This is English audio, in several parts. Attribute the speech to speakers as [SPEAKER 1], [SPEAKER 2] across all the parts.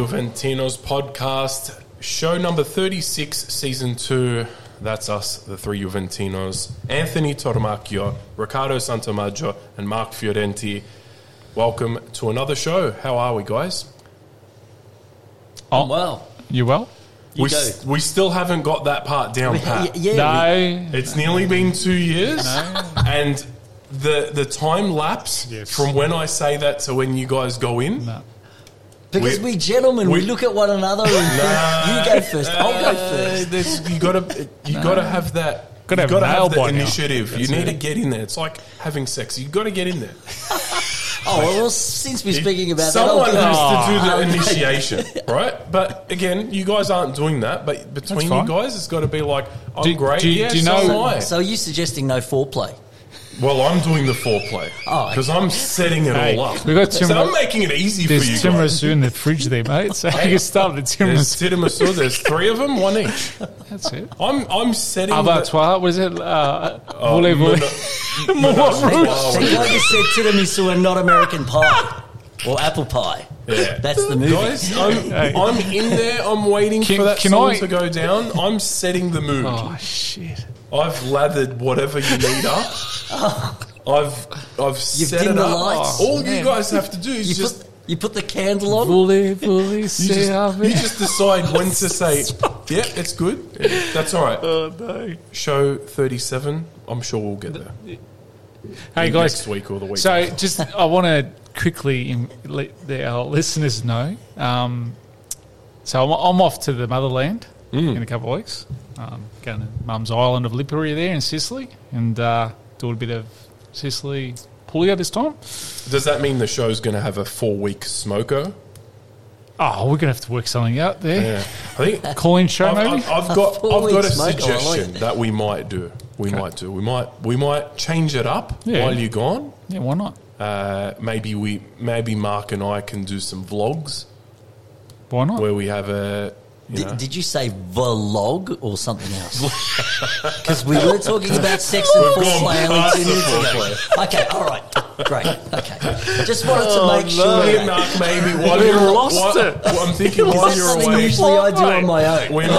[SPEAKER 1] Juventinos podcast, show number 36, season 2. That's us, the three Juventinos. Anthony Tormacchio, Riccardo Santamaggio, and Mark Fiorenti. Welcome to another show. How are we, guys?
[SPEAKER 2] Oh, well.
[SPEAKER 3] You well?
[SPEAKER 1] We still haven't got that part down pat.
[SPEAKER 3] No.
[SPEAKER 1] It's nearly been 2 years.
[SPEAKER 3] No.
[SPEAKER 1] And the time lapse from when I say that to when you guys go in.
[SPEAKER 3] No.
[SPEAKER 2] Because we gentlemen, we look at one another and think, you go first, I'll go first.
[SPEAKER 1] You gotta have that. You
[SPEAKER 3] Gotta
[SPEAKER 1] gotta have the
[SPEAKER 3] by now.
[SPEAKER 1] initiative. You need to get in there. It's like having sex. You got to get in there.
[SPEAKER 2] Oh, well, since we're speaking about
[SPEAKER 1] Someone
[SPEAKER 2] that,
[SPEAKER 1] has to do the initiation, right? But again, you guys aren't doing that. But between you guys, it's got to be like, I'm great.
[SPEAKER 3] Do you know?
[SPEAKER 2] So are you suggesting no foreplay?
[SPEAKER 1] Well, I'm doing the foreplay because I'm setting it all up.
[SPEAKER 3] We got
[SPEAKER 1] so I'm making it easy for you
[SPEAKER 3] There's
[SPEAKER 1] guys.
[SPEAKER 3] tiramisu in the fridge there, mate. So you can start with
[SPEAKER 1] There's
[SPEAKER 3] tiramisu.
[SPEAKER 1] tiramisu. There's 3 of them, 1 each.
[SPEAKER 3] That's it.
[SPEAKER 1] I'm setting.
[SPEAKER 3] Abattoir, what is it? Voulez-vous?
[SPEAKER 2] So you just said tiramisu and not American pie or apple pie.
[SPEAKER 1] Yeah.
[SPEAKER 2] That's the movie.
[SPEAKER 1] Guys, I'm in there. I'm waiting for that song to go down. I'm setting the mood.
[SPEAKER 3] Oh, shit.
[SPEAKER 1] I've lathered whatever you need up. I've set it
[SPEAKER 2] dimmed the
[SPEAKER 1] up.
[SPEAKER 2] lights.
[SPEAKER 1] All you guys have to do is
[SPEAKER 2] You put the candle on?
[SPEAKER 3] Voulez-vous
[SPEAKER 1] you just decide when to say, yeah, it's good. That's all right.
[SPEAKER 3] Oh, no.
[SPEAKER 1] Show 37. I'm sure we'll get there.
[SPEAKER 3] Hey, guys.
[SPEAKER 1] Next week or the week
[SPEAKER 3] So
[SPEAKER 1] after.
[SPEAKER 3] I want to quickly let our listeners know. So I'm off to the motherland in a couple of weeks. Going to Mum's island of Lipari there in Sicily and do a bit of Sicily Puglia this time.
[SPEAKER 1] Does that mean the show's going to have a 4-week smoko?
[SPEAKER 3] Oh, we're going to have to work something out there.
[SPEAKER 1] Yeah. I think
[SPEAKER 3] Call-in show, maybe?
[SPEAKER 1] I've got a
[SPEAKER 2] smoker,
[SPEAKER 1] suggestion that we might do. We might change it up while you're gone.
[SPEAKER 3] Yeah, why not?
[SPEAKER 1] Maybe Mark and I can do some vlogs
[SPEAKER 3] Why not?
[SPEAKER 1] where we have a.
[SPEAKER 2] Did you say vlog or something else? Because we were talking about sex and foreplay only 2 minutes ago. Okay, all right. Great. Okay. Just wanted to make sure.
[SPEAKER 1] Hey, Mark, maybe while
[SPEAKER 3] We
[SPEAKER 1] you're
[SPEAKER 3] lost it.
[SPEAKER 1] I'm thinking
[SPEAKER 2] Is
[SPEAKER 1] while
[SPEAKER 2] that
[SPEAKER 1] you're
[SPEAKER 2] something
[SPEAKER 1] away.
[SPEAKER 2] usually I do on my own?
[SPEAKER 1] We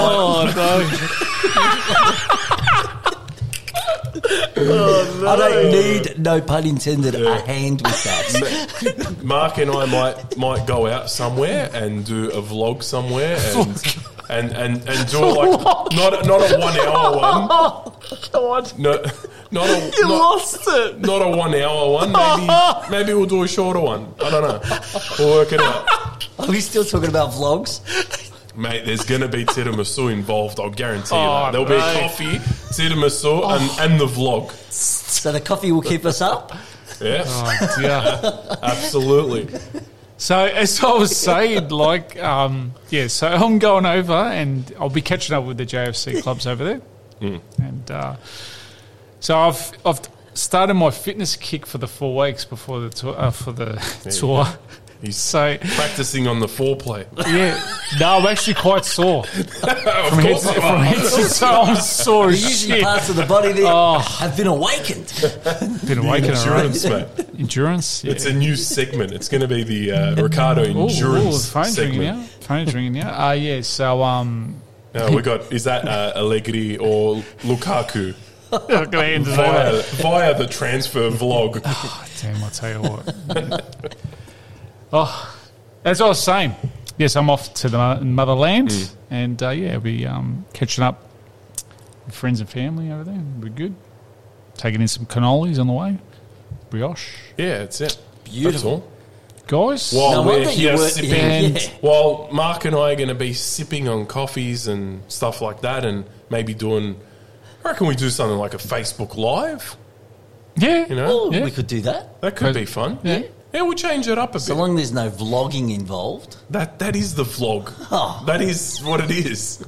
[SPEAKER 1] might,
[SPEAKER 2] I don't need, no pun intended, a hand with that.
[SPEAKER 1] Mark and I might go out somewhere and do a vlog somewhere and do like not a 1 hour one. Not a 1 hour one. Maybe we'll do a shorter one. I don't know. We'll work it out.
[SPEAKER 2] Are we still talking about vlogs?
[SPEAKER 1] Mate, there's going to be tiramisu involved, I'll guarantee you
[SPEAKER 3] Oh,
[SPEAKER 1] that. There'll be
[SPEAKER 3] no.
[SPEAKER 1] coffee, tiramisu, and the vlog.
[SPEAKER 2] So the coffee will keep us up?
[SPEAKER 1] Yeah,
[SPEAKER 3] Oh, dear.
[SPEAKER 1] absolutely.
[SPEAKER 3] So as I was saying, so I'm going over and I'll be catching up with the JFC clubs over there. And so I've started my fitness kick for the 4 weeks before the tour.
[SPEAKER 1] He's
[SPEAKER 3] So
[SPEAKER 1] practicing on the foreplay.
[SPEAKER 3] yeah, no, I'm actually quite sore from head to toe. I'm sore
[SPEAKER 2] The
[SPEAKER 3] as
[SPEAKER 2] usual
[SPEAKER 3] shit.
[SPEAKER 2] parts of the body that
[SPEAKER 3] Oh.
[SPEAKER 2] have been awakened.
[SPEAKER 3] Been awakened,
[SPEAKER 1] Endurance,
[SPEAKER 3] alright.
[SPEAKER 1] mate.
[SPEAKER 3] Endurance. Yeah.
[SPEAKER 1] It's a new segment. It's going to be the Ricardo endurance
[SPEAKER 3] the phone's ringing
[SPEAKER 1] segment.
[SPEAKER 3] now. Phone's ringing now. Yeah. So
[SPEAKER 1] We got, is that Allegri or Lukaku
[SPEAKER 3] I'm gonna end it over.
[SPEAKER 1] via the transfer vlog?
[SPEAKER 3] Damn, I'll tell you what. As I was saying, yes, I'm off to the motherland, and we'll be catching up with friends and family over there. It'll be good. Taking in some cannolis on the way. Brioche.
[SPEAKER 1] Yeah, that's it.
[SPEAKER 2] Beautiful.
[SPEAKER 1] That's all.
[SPEAKER 3] Guys,
[SPEAKER 1] While
[SPEAKER 2] No
[SPEAKER 1] we're
[SPEAKER 2] wonder you
[SPEAKER 1] here
[SPEAKER 2] were-
[SPEAKER 1] sipping,
[SPEAKER 2] yeah.
[SPEAKER 1] while Mark and I are going to be sipping on coffees and stuff like that, and maybe doing, I reckon we do something like a Facebook Live.
[SPEAKER 3] yeah.
[SPEAKER 1] You know,
[SPEAKER 2] Oh,
[SPEAKER 3] Yeah.
[SPEAKER 2] we could do that.
[SPEAKER 1] that could be fun.
[SPEAKER 3] Yeah.
[SPEAKER 1] Yeah, we'll change it up a
[SPEAKER 2] So
[SPEAKER 1] bit.
[SPEAKER 2] long as there's no vlogging involved.
[SPEAKER 1] That is the vlog.
[SPEAKER 2] Oh.
[SPEAKER 1] That is what it is.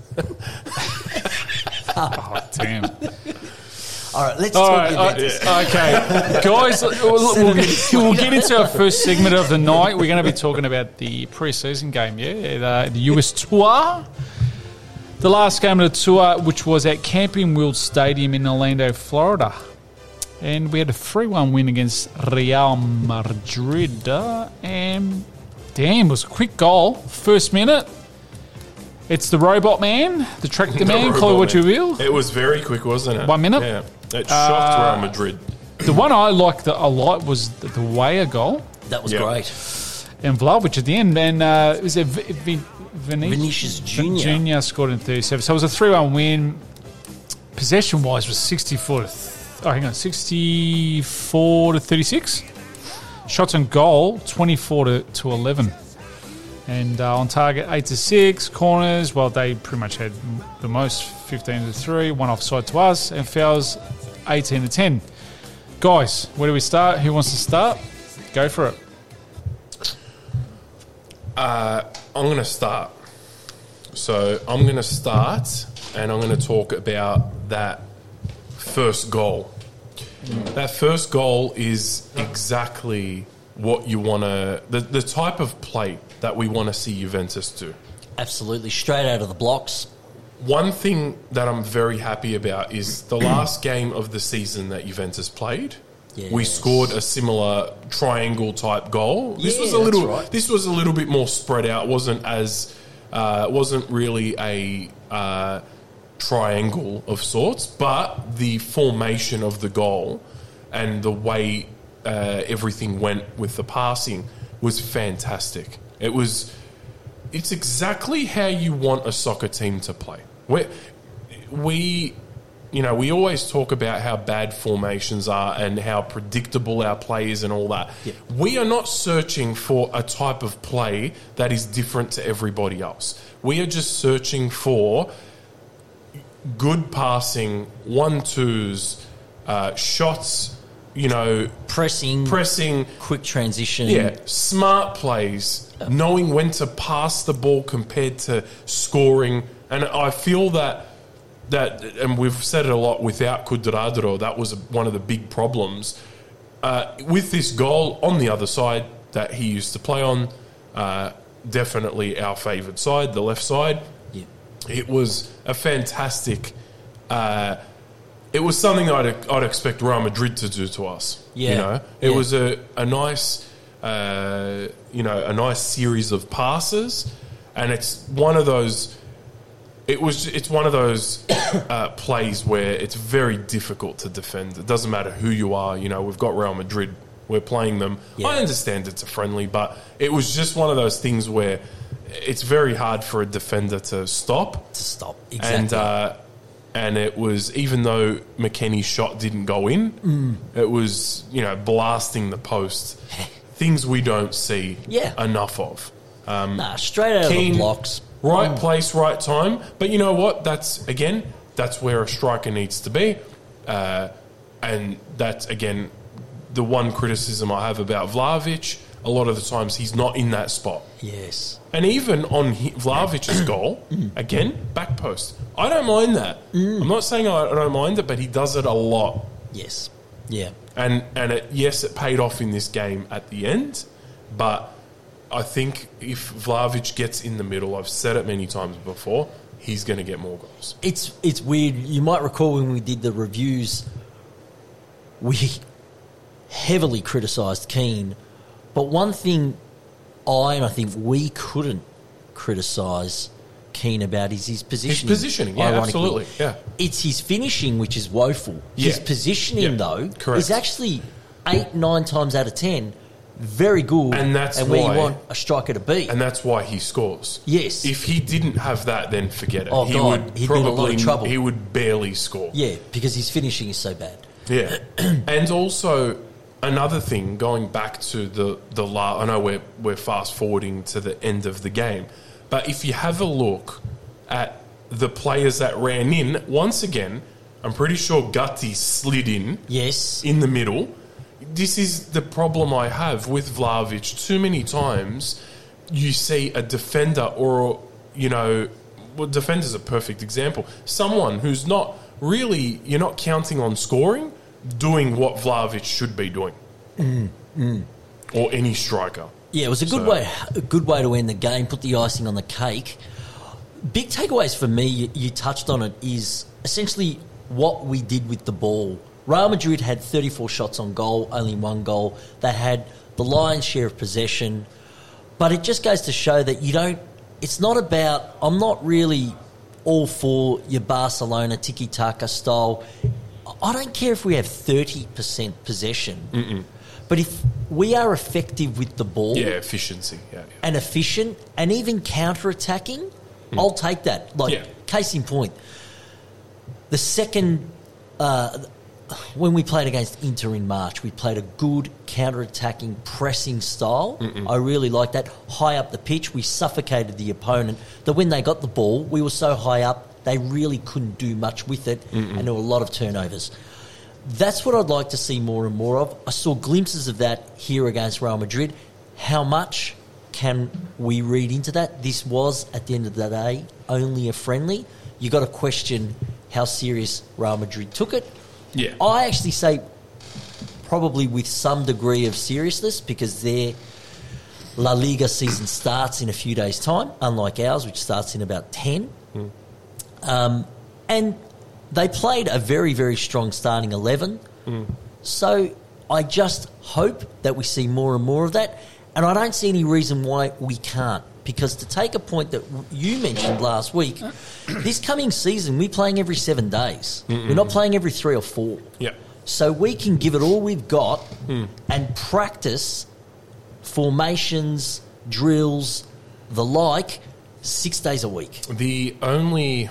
[SPEAKER 3] Oh, damn.
[SPEAKER 2] All right, let's
[SPEAKER 3] All
[SPEAKER 2] talk
[SPEAKER 3] right,
[SPEAKER 2] about this.
[SPEAKER 3] okay, guys, we'll get into our first segment of the night. We're going to be talking about the pre-season game, the US Tour. The last game of the tour, which was at Camping World Stadium in Orlando, Florida. And we had a 3-1 win against Real Madrid. And Damn, it was a quick goal. First minute. It's the robot man, the tractor man, call it what you will.
[SPEAKER 1] It was very quick, wasn't it?
[SPEAKER 3] 1 minute.
[SPEAKER 1] Yeah. It shocked Real Madrid.
[SPEAKER 3] The one I liked a lot was the Weah goal.
[SPEAKER 2] That was
[SPEAKER 1] Yeah.
[SPEAKER 2] great.
[SPEAKER 3] And Vlahovic at the end, and it was
[SPEAKER 2] Vinicius Junior.
[SPEAKER 3] Junior scored in 37. So it was a 3-1 win. Possession-wise was 64 to 36. Shots on goal, 24 to 11. And on target, 8 to 6. Corners, well, they pretty much had the most, 15 to 3. One offside to us. And fouls, 18 to 10. Guys, where do we start? Who wants to start? Go for it.
[SPEAKER 1] I'm going to start. So I'm going to start, and I'm going to talk about that first goal. That first goal is exactly what you want to... The type of play that we want to see Juventus do.
[SPEAKER 2] Absolutely. Straight out of the blocks.
[SPEAKER 1] One thing that I'm very happy about is the last game of the season that Juventus played.
[SPEAKER 2] Yes.
[SPEAKER 1] We scored a similar triangle type goal. This
[SPEAKER 2] Yeah,
[SPEAKER 1] was a little.
[SPEAKER 2] that's right.
[SPEAKER 1] This was a little bit more spread out. Wasn't really a triangle of sorts, but the formation of the goal and the way everything went with the passing was fantastic. It's exactly how you want a soccer team to play. We always talk about how bad formations are and how predictable our play is and all that.
[SPEAKER 2] Yeah.
[SPEAKER 1] We are not searching for a type of play that is different to everybody else. We are just searching for good passing, 1-2s, shots, pressing,
[SPEAKER 2] Quick transition.
[SPEAKER 1] yeah, smart plays, knowing when to pass the ball compared to scoring. And I feel that, and we've said it a lot, without Cuadrado, that was one of the big problems. With this goal on the other side that he used to play on, definitely our favoured side, the left side,
[SPEAKER 2] Yeah.
[SPEAKER 1] it was a fantastic... it was something I'd expect Real Madrid to do to us.
[SPEAKER 2] Yeah.
[SPEAKER 1] It was a nice, a nice series of passes, and it's one of those. It's one of those plays where it's very difficult to defend. It doesn't matter who you are. We've got Real Madrid. We're playing them.
[SPEAKER 2] Yeah.
[SPEAKER 1] I understand it's a friendly, but it was just one of those things where it's very hard for a defender to stop.
[SPEAKER 2] Exactly.
[SPEAKER 1] And it was, even though McKennie's shot didn't go in, it was, blasting the post. Things we don't see enough of.
[SPEAKER 2] Straight out of the blocks.
[SPEAKER 1] Right place, right time. But you know what? That's where a striker needs to be. And that's, again, the one criticism I have about Vlahovic. A lot of the times he's not in that spot.
[SPEAKER 2] Yes.
[SPEAKER 1] And even on Vlahovic's goal, again, back post. I don't mind that. I'm not saying I don't mind it, but he does it a lot.
[SPEAKER 2] Yes. Yeah.
[SPEAKER 1] And it paid off in this game at the end, but I think if Vlahovic gets in the middle, I've said it many times before, he's going to get more goals.
[SPEAKER 2] It's weird. You might recall when we did the reviews, we heavily criticised Keane, but one thing I think we couldn't criticise Keane about is his positioning.
[SPEAKER 1] His positioning, yeah,
[SPEAKER 2] ironically.
[SPEAKER 1] absolutely, yeah.
[SPEAKER 2] It's his finishing which is woeful.
[SPEAKER 1] Yeah.
[SPEAKER 2] His positioning,
[SPEAKER 1] Yeah,
[SPEAKER 2] though,
[SPEAKER 1] correct.
[SPEAKER 2] is actually 8-9 times out of 10 very good,
[SPEAKER 1] And that's
[SPEAKER 2] where
[SPEAKER 1] why-
[SPEAKER 2] you want a striker to be.
[SPEAKER 1] And that's why he scores.
[SPEAKER 2] Yes.
[SPEAKER 1] If he didn't have that, then forget it.
[SPEAKER 2] Oh,
[SPEAKER 1] he
[SPEAKER 2] God,
[SPEAKER 1] would
[SPEAKER 2] he'd be in a lot
[SPEAKER 1] probably
[SPEAKER 2] of trouble.
[SPEAKER 1] He would barely score.
[SPEAKER 2] Yeah, because his finishing is so bad.
[SPEAKER 1] Yeah. And also, another thing, going back to the I know we're fast forwarding to the end of the game, but if you have a look at the players that ran in, once again, I'm pretty sure Gatti slid in.
[SPEAKER 2] Yes.
[SPEAKER 1] In the middle. This is the problem I have with Vlahovic. Too many times you see a defender defender's a perfect example. Someone who's not really, you're not counting on scoring, doing what Vlahovic should be doing. Or any striker.
[SPEAKER 2] Yeah, it was a good way to end the game, put the icing on the cake. Big takeaways for me, you touched on it, is essentially what we did with the ball. Real Madrid had 34 shots on goal, only one goal. They had the lion's share of possession, But it just goes to show that you don't. It's not about. I'm not really all for your Barcelona tiki-taka style. I don't care if we have 30% possession, but if we are effective with the ball,
[SPEAKER 1] efficiency,
[SPEAKER 2] and efficient, and even counter-attacking, I'll take that. Case in point, the second. When we played against Inter in March, we played a good counter-attacking pressing style. I really liked that. High up the pitch, we suffocated the opponent. That when they got the ball, we were so high up, they really couldn't do much with it, and there were a lot of turnovers. That's what I'd like to see more and more of. I saw glimpses of that here against Real Madrid. How much can we read into that? This was, at the end of the day, only a friendly. You got to question how serious Real Madrid took it.
[SPEAKER 1] Yeah.
[SPEAKER 2] I actually say probably with some degree of seriousness, because their La Liga season starts in a few days' time, unlike ours, which starts in about 10. And they played a very, very strong starting 11. So I just hope that we see more and more of that. And I don't see any reason why we can't. Because to take a point that you mentioned last week, this coming season, we're playing every 7 days. We're not playing every 3 or 4.
[SPEAKER 1] Yeah.
[SPEAKER 2] So we can give it all we've got and practice formations, drills, the like, 6 days a week.
[SPEAKER 1] The only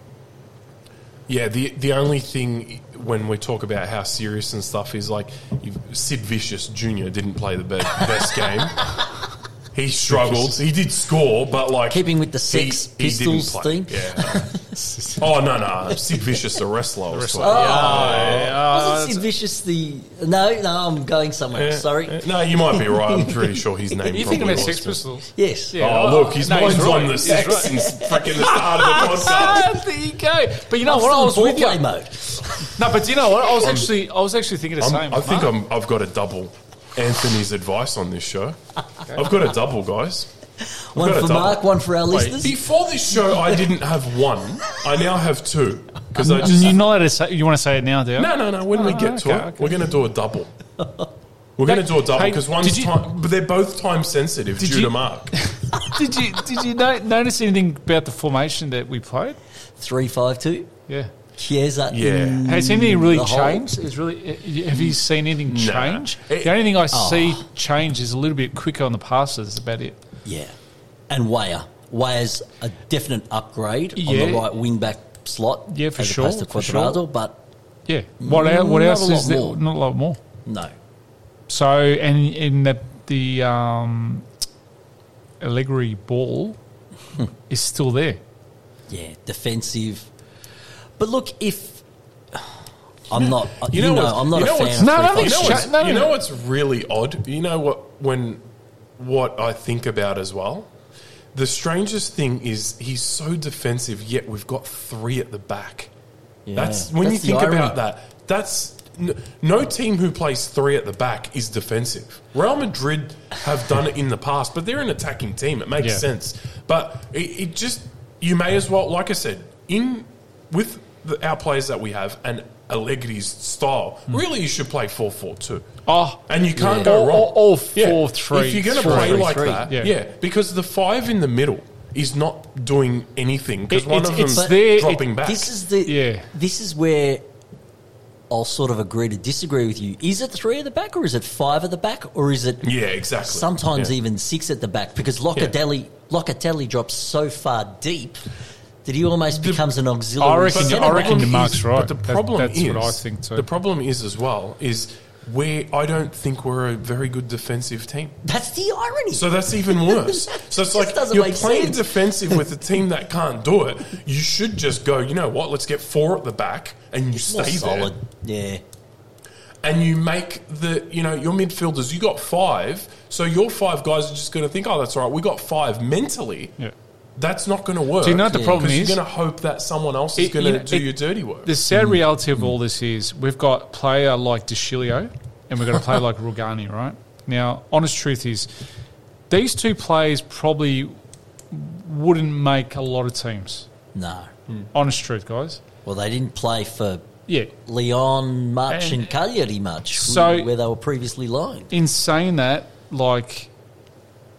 [SPEAKER 1] thing when we talk about how serious and stuff is like Sid Vicious Jr. didn't play the best game. He struggled. He did score, but like
[SPEAKER 2] keeping with the Sex Pistols theme.
[SPEAKER 1] Yeah. No. Sid Vicious, the wrestler.
[SPEAKER 2] Wasn't Sid Vicious the? No, I'm going somewhere. Sorry.
[SPEAKER 1] No, you might be right. I'm pretty sure his name.
[SPEAKER 3] You thinking about Sex Pistols?
[SPEAKER 2] Yes.
[SPEAKER 3] Yeah.
[SPEAKER 1] Oh, look, his mind's on the sex since freaking the start of the podcast.
[SPEAKER 3] There you go. But you know what? I was with you.
[SPEAKER 2] Mode.
[SPEAKER 3] No, but you know what? I was actually thinking the same.
[SPEAKER 1] I think I've got a double Anthony's advice on this show. I've got a double, guys.
[SPEAKER 2] One for Mark, one for our listeners.
[SPEAKER 1] Before this show, I didn't have one. I now have two. Because I just...
[SPEAKER 3] You're not allowed to say... You want to say it now, do you?
[SPEAKER 1] No. When we get to it, we're going to do a double. We're going to do a double because but they're both time sensitive due to Mark.
[SPEAKER 3] Did you notice anything about the formation that we played?
[SPEAKER 2] 3-5-2.
[SPEAKER 3] Yeah.
[SPEAKER 2] Chiesa.
[SPEAKER 3] Has anything really changed? Have you seen anything change? The only thing I see change is a little bit quicker on the passes. That's about it.
[SPEAKER 2] Yeah. And Weah. Weah's a definite upgrade on the right wing-back slot.
[SPEAKER 3] Yeah, for
[SPEAKER 2] as
[SPEAKER 3] sure.
[SPEAKER 2] opposed to Cuadrado, but...
[SPEAKER 3] Yeah. What else is there? Not a lot more.
[SPEAKER 2] No.
[SPEAKER 3] So, and in the Allegri ball is still there.
[SPEAKER 2] Yeah, defensive... But look, if I'm not, I'm not a fan of 3-5-2.
[SPEAKER 1] You know what's really odd? You know what I think about as well? The strangest thing is he's so defensive, yet we've got 3 at the back. Yeah, that's when you think about that. That's no team who plays 3 at the back is defensive. Real Madrid have done it in the past, but they're an attacking team. It makes sense. But it just, you may as well, like I said, with our players that we have and Allegri's style, really you should play 4-4-2. Oh, and you can't go wrong.
[SPEAKER 3] Or 4-3.
[SPEAKER 1] If you're going to play like that, because the 5 in the middle is not doing anything because one of them's dropping back.
[SPEAKER 2] This is where I'll sort of agree to disagree with you. Is it 3 at the back or is it 5 at the back or is it sometimes even 6 at the back because Locatelli drops so far deep that he almost becomes an auxiliary.
[SPEAKER 3] I reckon Mark's right.
[SPEAKER 1] But the problem
[SPEAKER 3] that's what I think too.
[SPEAKER 1] The problem is as well is I don't think we're a very good defensive team.
[SPEAKER 2] That's the irony.
[SPEAKER 1] So that's even worse. So it's like you're playing defensive with a team that can't do it. You should just go, you know what, let's get 4 at the back and you stay
[SPEAKER 2] solid.
[SPEAKER 1] There. Yeah. And you make your midfielders, you got 5, so your 5 guys are just going to think, oh, that's all right, we got 5 mentally.
[SPEAKER 3] Yeah.
[SPEAKER 1] That's not going to work.
[SPEAKER 3] Do you know what the problem is?
[SPEAKER 1] Because you're going to hope that someone else is going to do your dirty work.
[SPEAKER 3] The sad reality of all this is we've got a player like De Chilio and we've got a player like Rugani, right? Now, honest truth is these 2 players probably wouldn't make a lot of teams.
[SPEAKER 2] No.
[SPEAKER 3] Honest truth, guys.
[SPEAKER 2] Well, they didn't play for Leon much and Cagliari much, where they were previously loaned.
[SPEAKER 3] In saying that, like...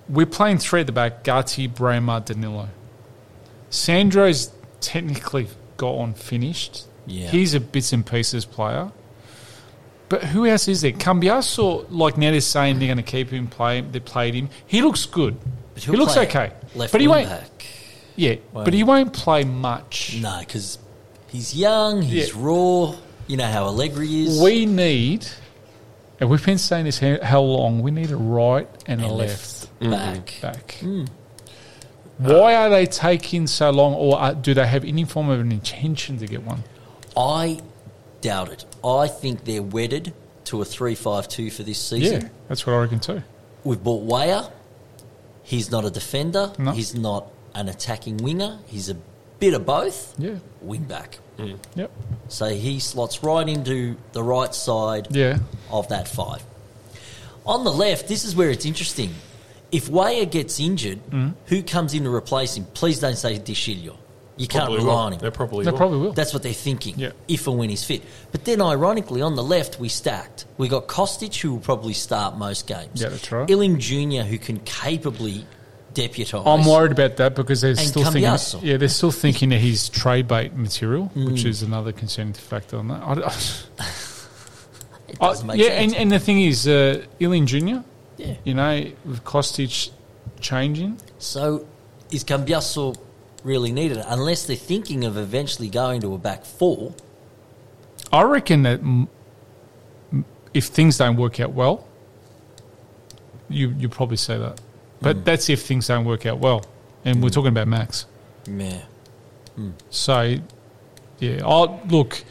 [SPEAKER 3] we're playing three at the back, Gatti, Bremer, Danilo. Sandro's technically got on finished.
[SPEAKER 2] Yeah.
[SPEAKER 3] He's a bits and pieces player. But who else is there? Cambiasso, like now they're saying they're going to keep him, they played him. He looks good.
[SPEAKER 2] But
[SPEAKER 3] He looks
[SPEAKER 2] play
[SPEAKER 3] okay.
[SPEAKER 2] Left
[SPEAKER 3] But he
[SPEAKER 2] wing
[SPEAKER 3] won't.
[SPEAKER 2] back.
[SPEAKER 3] Yeah, but he won't play much.
[SPEAKER 2] No, because he's young, he's
[SPEAKER 3] Yeah.
[SPEAKER 2] raw. You know how Allegri is.
[SPEAKER 3] We need, and we've been saying this how long, we need a right and a left
[SPEAKER 2] back.
[SPEAKER 3] back. Why are they taking so long, or do they have any form of an intention to get one?
[SPEAKER 2] I doubt it. I think they're wedded to a 3-5-2 for this season.
[SPEAKER 3] Yeah, that's what I reckon too.
[SPEAKER 2] We've bought Weah. He's not a defender.
[SPEAKER 3] No.
[SPEAKER 2] He's not an attacking winger. He's a bit of both.
[SPEAKER 3] Yeah.
[SPEAKER 2] Wing back.
[SPEAKER 3] Yep.
[SPEAKER 2] So he slots right into the right side
[SPEAKER 3] Yeah.
[SPEAKER 2] of that 5. On the left, this is where it's interesting. If Weah gets injured, who comes in to replace him? Please don't say De Chilio. You can't
[SPEAKER 1] Probably
[SPEAKER 2] rely
[SPEAKER 1] will.
[SPEAKER 2] on him.
[SPEAKER 1] They probably
[SPEAKER 3] They
[SPEAKER 1] will.
[SPEAKER 3] probably will.
[SPEAKER 2] That's what they're thinking,
[SPEAKER 3] Yeah.
[SPEAKER 2] if and when he's fit. But then, ironically, on the left, we stacked. We got Kostic, who will probably start most games.
[SPEAKER 3] Yeah, that's right.
[SPEAKER 2] Illing Jr., who can capably deputise.
[SPEAKER 3] I'm worried about that because they're
[SPEAKER 2] And
[SPEAKER 3] still
[SPEAKER 2] Cambiasso.
[SPEAKER 3] thinking. Yeah, they're still thinking that he's trade bait material, which is another concerning factor on that.
[SPEAKER 2] It doesn't make
[SPEAKER 3] yeah,
[SPEAKER 2] sense.
[SPEAKER 3] and the thing is, Illing Jr.
[SPEAKER 2] Yeah.
[SPEAKER 3] You know, with Kostic changing.
[SPEAKER 2] So, is Cambiasso really needed? Unless they're thinking of eventually going to a back 4.
[SPEAKER 3] I reckon that if things don't work out well, you probably say that. But that's if things don't work out well. And we're talking about Max.
[SPEAKER 2] Yeah.
[SPEAKER 3] So, yeah, look,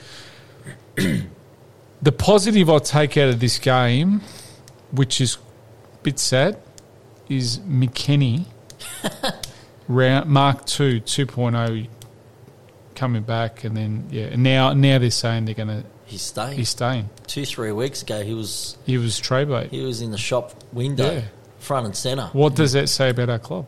[SPEAKER 3] the positive I'll take out of this game, which is a bit sad, is McKennie, Mark 2, 2.0, coming back. And then, yeah, and now they're saying they're going to...
[SPEAKER 2] He's staying.
[SPEAKER 3] He's staying.
[SPEAKER 2] 2-3 weeks ago, he was
[SPEAKER 3] trade bait.
[SPEAKER 2] in the shop window,
[SPEAKER 3] Yeah.
[SPEAKER 2] front and centre.
[SPEAKER 3] What does that say about our club?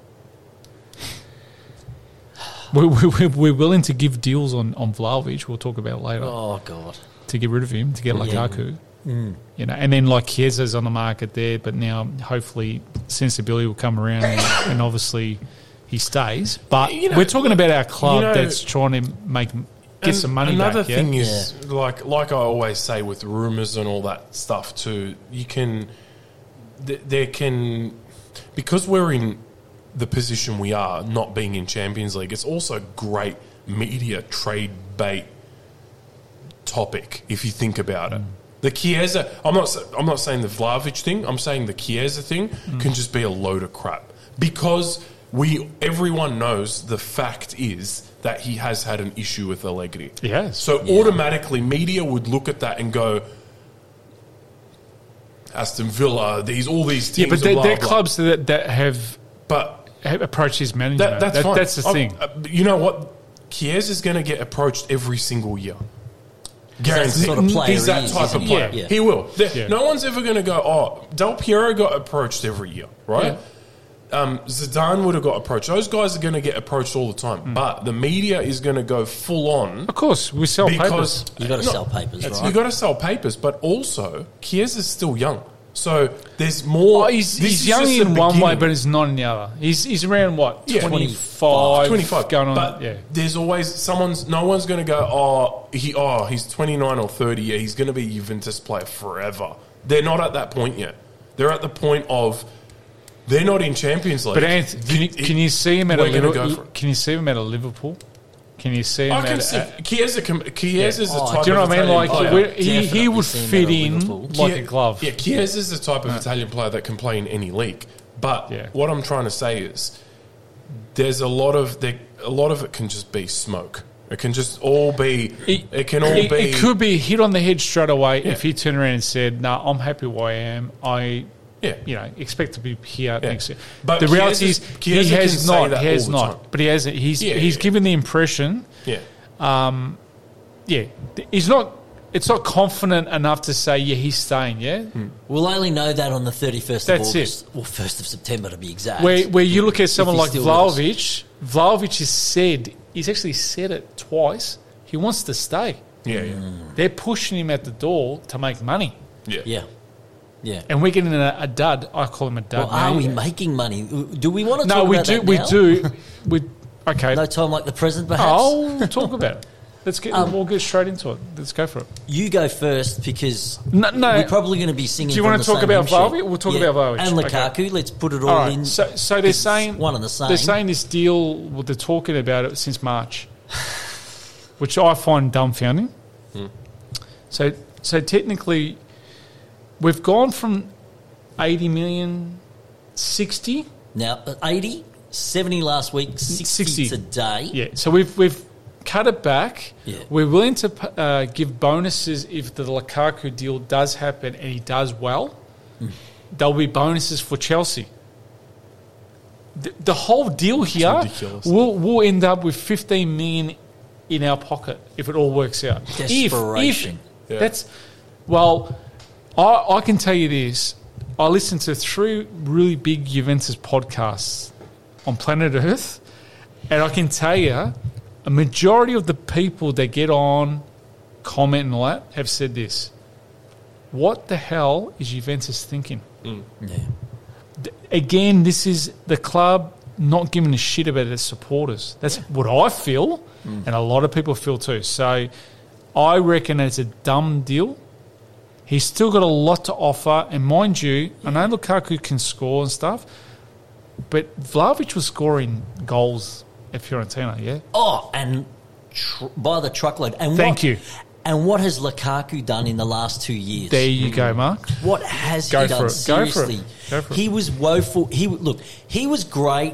[SPEAKER 3] We're willing to give deals on Vlahovic. We'll talk about it later.
[SPEAKER 2] Oh, God.
[SPEAKER 3] To get rid of him, to get Lukaku. You know, and then like Chiesa's on the market there, but now hopefully sensibility will come around and obviously he stays. But
[SPEAKER 1] You know,
[SPEAKER 3] we're talking about our club
[SPEAKER 1] you know,
[SPEAKER 3] that's trying to get some money
[SPEAKER 1] Another
[SPEAKER 3] back. Yeah?
[SPEAKER 1] thing is, like I always say with rumours and all that stuff too, you can, there can, because we're in the position we are, not being in Champions League, it's also great media trade bait topic if you think about it. The Chiesa, I'm not saying the Vlahovic thing. I'm saying the Chiesa thing can just be a load of crap because everyone knows the fact is that he has had an issue with Allegri.
[SPEAKER 3] Yes.
[SPEAKER 1] So automatically, media would look at that and go, Aston Villa, all these teams.
[SPEAKER 3] Yeah, but
[SPEAKER 1] blah,
[SPEAKER 3] they're
[SPEAKER 1] blah.
[SPEAKER 3] clubs that have approached his management.
[SPEAKER 1] That's fine.
[SPEAKER 3] That's the thing.
[SPEAKER 1] You know what? Chiesa is going to get approached every single year.
[SPEAKER 2] That's the sort of player
[SPEAKER 1] He's that
[SPEAKER 2] he is,
[SPEAKER 1] type
[SPEAKER 2] isn't
[SPEAKER 1] of
[SPEAKER 2] he?
[SPEAKER 1] player.
[SPEAKER 2] Yeah.
[SPEAKER 1] He will.
[SPEAKER 3] Yeah.
[SPEAKER 1] No one's ever going to go, oh, Del Piero got approached every year, right? Zidane would have got approached. Those guys are going to get approached all the time. But the media is going to go full on.
[SPEAKER 3] Of course, we sell
[SPEAKER 1] Because
[SPEAKER 3] papers.
[SPEAKER 2] You got to sell papers, right?
[SPEAKER 1] You got to sell papers, but also Chiesa's still young. So there's more.
[SPEAKER 3] He's
[SPEAKER 1] this is
[SPEAKER 3] young
[SPEAKER 1] just
[SPEAKER 3] in
[SPEAKER 1] the
[SPEAKER 3] one way,
[SPEAKER 1] beginning.
[SPEAKER 3] but he's not in the other. He's around what?
[SPEAKER 1] Yeah.
[SPEAKER 3] 25 going on.
[SPEAKER 1] But
[SPEAKER 3] Yeah.
[SPEAKER 1] there's always no one's going to go, he's 29 or 30. Yeah, he's going to be a Juventus player forever. They're not at that point yet. They're at the point of they're not in Champions League.
[SPEAKER 3] But Anthony, can you see him at a
[SPEAKER 1] we're gonna
[SPEAKER 3] Liverpool?
[SPEAKER 1] go for it.
[SPEAKER 3] Can you see him at a Liverpool? Can you see him
[SPEAKER 1] I can
[SPEAKER 3] at?
[SPEAKER 1] see Chiesa's the type
[SPEAKER 3] Do you know
[SPEAKER 1] of
[SPEAKER 3] what I mean?
[SPEAKER 1] Italian
[SPEAKER 3] Like
[SPEAKER 1] player.
[SPEAKER 3] he
[SPEAKER 2] Definitely
[SPEAKER 3] would
[SPEAKER 2] see him
[SPEAKER 3] fit
[SPEAKER 2] at a
[SPEAKER 3] in
[SPEAKER 2] Liverpool.
[SPEAKER 3] like a glove.
[SPEAKER 1] Yeah, Chiesa's the type of Italian player that can play in any league. But
[SPEAKER 3] Yeah.
[SPEAKER 1] what I'm trying to say is, there's a lot of it can just be smoke. It can just all be. It can all be.
[SPEAKER 3] It could be hit on the head straight away
[SPEAKER 1] Yeah.
[SPEAKER 3] if he turned around and said, "No, I'm happy where I am.
[SPEAKER 1] Yeah.
[SPEAKER 3] Expect to be here next year."
[SPEAKER 1] But
[SPEAKER 3] the reality is,
[SPEAKER 1] Chiesa
[SPEAKER 3] he
[SPEAKER 1] can
[SPEAKER 3] has
[SPEAKER 1] say
[SPEAKER 3] not.
[SPEAKER 1] that
[SPEAKER 3] He has
[SPEAKER 1] all the
[SPEAKER 3] not.
[SPEAKER 1] time.
[SPEAKER 3] But he hasn't. He's given the impression.
[SPEAKER 1] Yeah.
[SPEAKER 3] He's not. It's not confident enough to say, "Yeah, he's staying." Yeah.
[SPEAKER 2] We'll only know that on the 31st
[SPEAKER 3] That's
[SPEAKER 2] of
[SPEAKER 3] it.
[SPEAKER 2] August. Well, 1st of September to be exact.
[SPEAKER 3] Where you look at someone
[SPEAKER 2] he's
[SPEAKER 3] like
[SPEAKER 2] still with
[SPEAKER 3] Vlahovic, Vlahovic has said, he's actually said it twice, he wants to stay.
[SPEAKER 1] Yeah.
[SPEAKER 3] They're pushing him at the door to make money.
[SPEAKER 1] Yeah.
[SPEAKER 2] Yeah. Yeah.
[SPEAKER 3] and we're getting a dud. I call him a dud.
[SPEAKER 2] Well, are
[SPEAKER 3] now.
[SPEAKER 2] we making money? Do we want to
[SPEAKER 3] No,
[SPEAKER 2] talk
[SPEAKER 3] we
[SPEAKER 2] about
[SPEAKER 3] do.
[SPEAKER 2] that
[SPEAKER 3] We
[SPEAKER 2] now?
[SPEAKER 3] do. We okay.
[SPEAKER 2] No time like the present, perhaps?
[SPEAKER 3] Oh, we'll talk about it. Let's get. We'll get straight into it. Let's go for it.
[SPEAKER 2] You go first because
[SPEAKER 3] No.
[SPEAKER 2] we're probably going to be singing.
[SPEAKER 3] Do you
[SPEAKER 2] from
[SPEAKER 3] want to
[SPEAKER 2] the
[SPEAKER 3] talk
[SPEAKER 2] same
[SPEAKER 3] about
[SPEAKER 2] hymn sheet.
[SPEAKER 3] Vlahovic? We'll talk about Vlahovic.
[SPEAKER 2] And Lukaku.
[SPEAKER 3] Okay.
[SPEAKER 2] Let's put it all,
[SPEAKER 3] All right.
[SPEAKER 2] in.
[SPEAKER 3] So they're
[SPEAKER 2] it's
[SPEAKER 3] saying
[SPEAKER 2] one and the same.
[SPEAKER 3] They're saying this deal. Well, they're talking about it since March, which I find dumbfounding. So technically, we've gone from 80 million, 60.
[SPEAKER 2] Now 80, 70 last week, 60 today.
[SPEAKER 3] Yeah. So we've cut it back.
[SPEAKER 2] Yeah.
[SPEAKER 3] We're willing to give bonuses if the Lukaku deal does happen and he does well. There'll be bonuses for Chelsea. The whole deal here
[SPEAKER 1] ridiculous.
[SPEAKER 3] will end up with 15 million in our pocket if it all works out.
[SPEAKER 2] Desperation.
[SPEAKER 1] Yeah.
[SPEAKER 3] That's well, I can tell you this. I listened to 3 really big Juventus podcasts on planet Earth, and I can tell you a majority of the people that get on, comment and all that have said this. What the hell is Juventus thinking?
[SPEAKER 2] Yeah.
[SPEAKER 3] Again, this is the club not giving a shit about its supporters. That's what I feel, and a lot of people feel too. So I reckon it's a dumb deal. He's still got a lot to offer, and mind you, I know Lukaku can score and stuff, but Vlahovic was scoring goals at Fiorentina, yeah?
[SPEAKER 2] Oh, and by the truckload. And
[SPEAKER 3] Thank you.
[SPEAKER 2] And what has Lukaku done in the last 2 years?
[SPEAKER 3] There you go, Mark.
[SPEAKER 2] What has
[SPEAKER 3] Go
[SPEAKER 2] he
[SPEAKER 3] for
[SPEAKER 2] done?
[SPEAKER 3] it. Go for it.
[SPEAKER 2] Seriously.
[SPEAKER 3] Go for it.
[SPEAKER 2] He was woeful. He was great.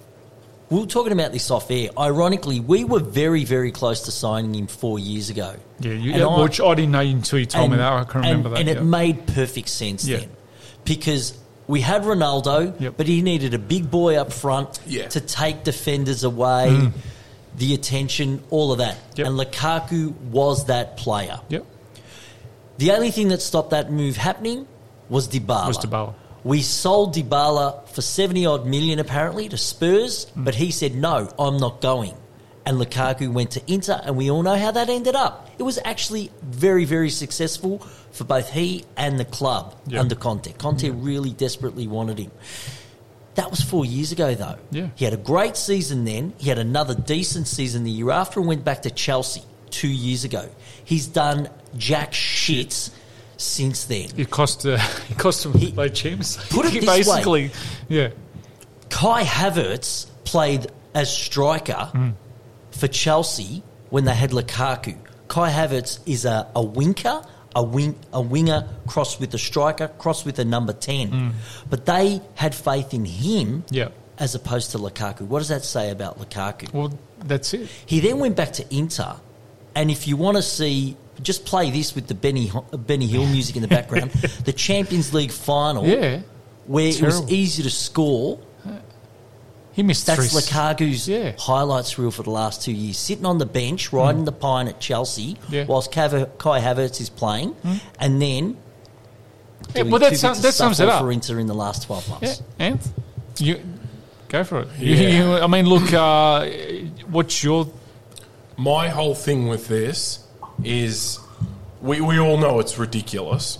[SPEAKER 2] We were talking about this off air. Ironically, we were very, very close to signing him 4 years ago.
[SPEAKER 3] Yeah, which I didn't know until you told me that. I can remember that.
[SPEAKER 2] And
[SPEAKER 3] yeah.
[SPEAKER 2] it made perfect sense
[SPEAKER 3] Yeah.
[SPEAKER 2] then. Because we had Ronaldo,
[SPEAKER 3] Yep.
[SPEAKER 2] but he needed a big boy up front
[SPEAKER 1] Yeah.
[SPEAKER 2] to take defenders away, the attention, all of that.
[SPEAKER 3] Yep.
[SPEAKER 2] And Lukaku was that player.
[SPEAKER 3] Yep.
[SPEAKER 2] The only thing that stopped that move happening was Dybala. We sold Dybala for 70-odd million apparently to Spurs, but he said, no, I'm not going. And Lukaku went to Inter, and we all know how that ended up. It was actually very, very successful for both he and the club under Conte. Conte really desperately wanted him. That was 4 years ago, though.
[SPEAKER 3] Yeah.
[SPEAKER 2] He had a great season then. He had another decent season the year after and went back to Chelsea 2 years ago. He's done jack shit since then.
[SPEAKER 3] It cost him like champs.
[SPEAKER 2] Put it this
[SPEAKER 3] basically,
[SPEAKER 2] way.
[SPEAKER 3] yeah.
[SPEAKER 2] Kai Havertz played as striker for Chelsea when they had Lukaku. Kai Havertz is a winker, a winger crossed with a striker, crossed with a number 10. But they had faith in him as opposed to Lukaku. What does that say about Lukaku?
[SPEAKER 3] Well, that's it.
[SPEAKER 2] He then went back to Inter, and if you want to see, just play this with the Benny Hill music in the background, the Champions League final, where it was easy to score.
[SPEAKER 3] He missed
[SPEAKER 2] That's
[SPEAKER 3] 3.
[SPEAKER 2] Lukaku's highlights reel for the last 2 years. Sitting on the bench, riding the pine at Chelsea, whilst Kai Havertz is playing, and then doing
[SPEAKER 3] well,
[SPEAKER 2] two
[SPEAKER 3] that
[SPEAKER 2] bits of
[SPEAKER 3] sums
[SPEAKER 2] stuff
[SPEAKER 3] it up.
[SPEAKER 2] for Inter in the last 12 months.
[SPEAKER 3] Yeah, and you go for it.
[SPEAKER 1] Yeah.
[SPEAKER 3] I mean, look, what's your...
[SPEAKER 1] My whole thing with this is we all know it's ridiculous,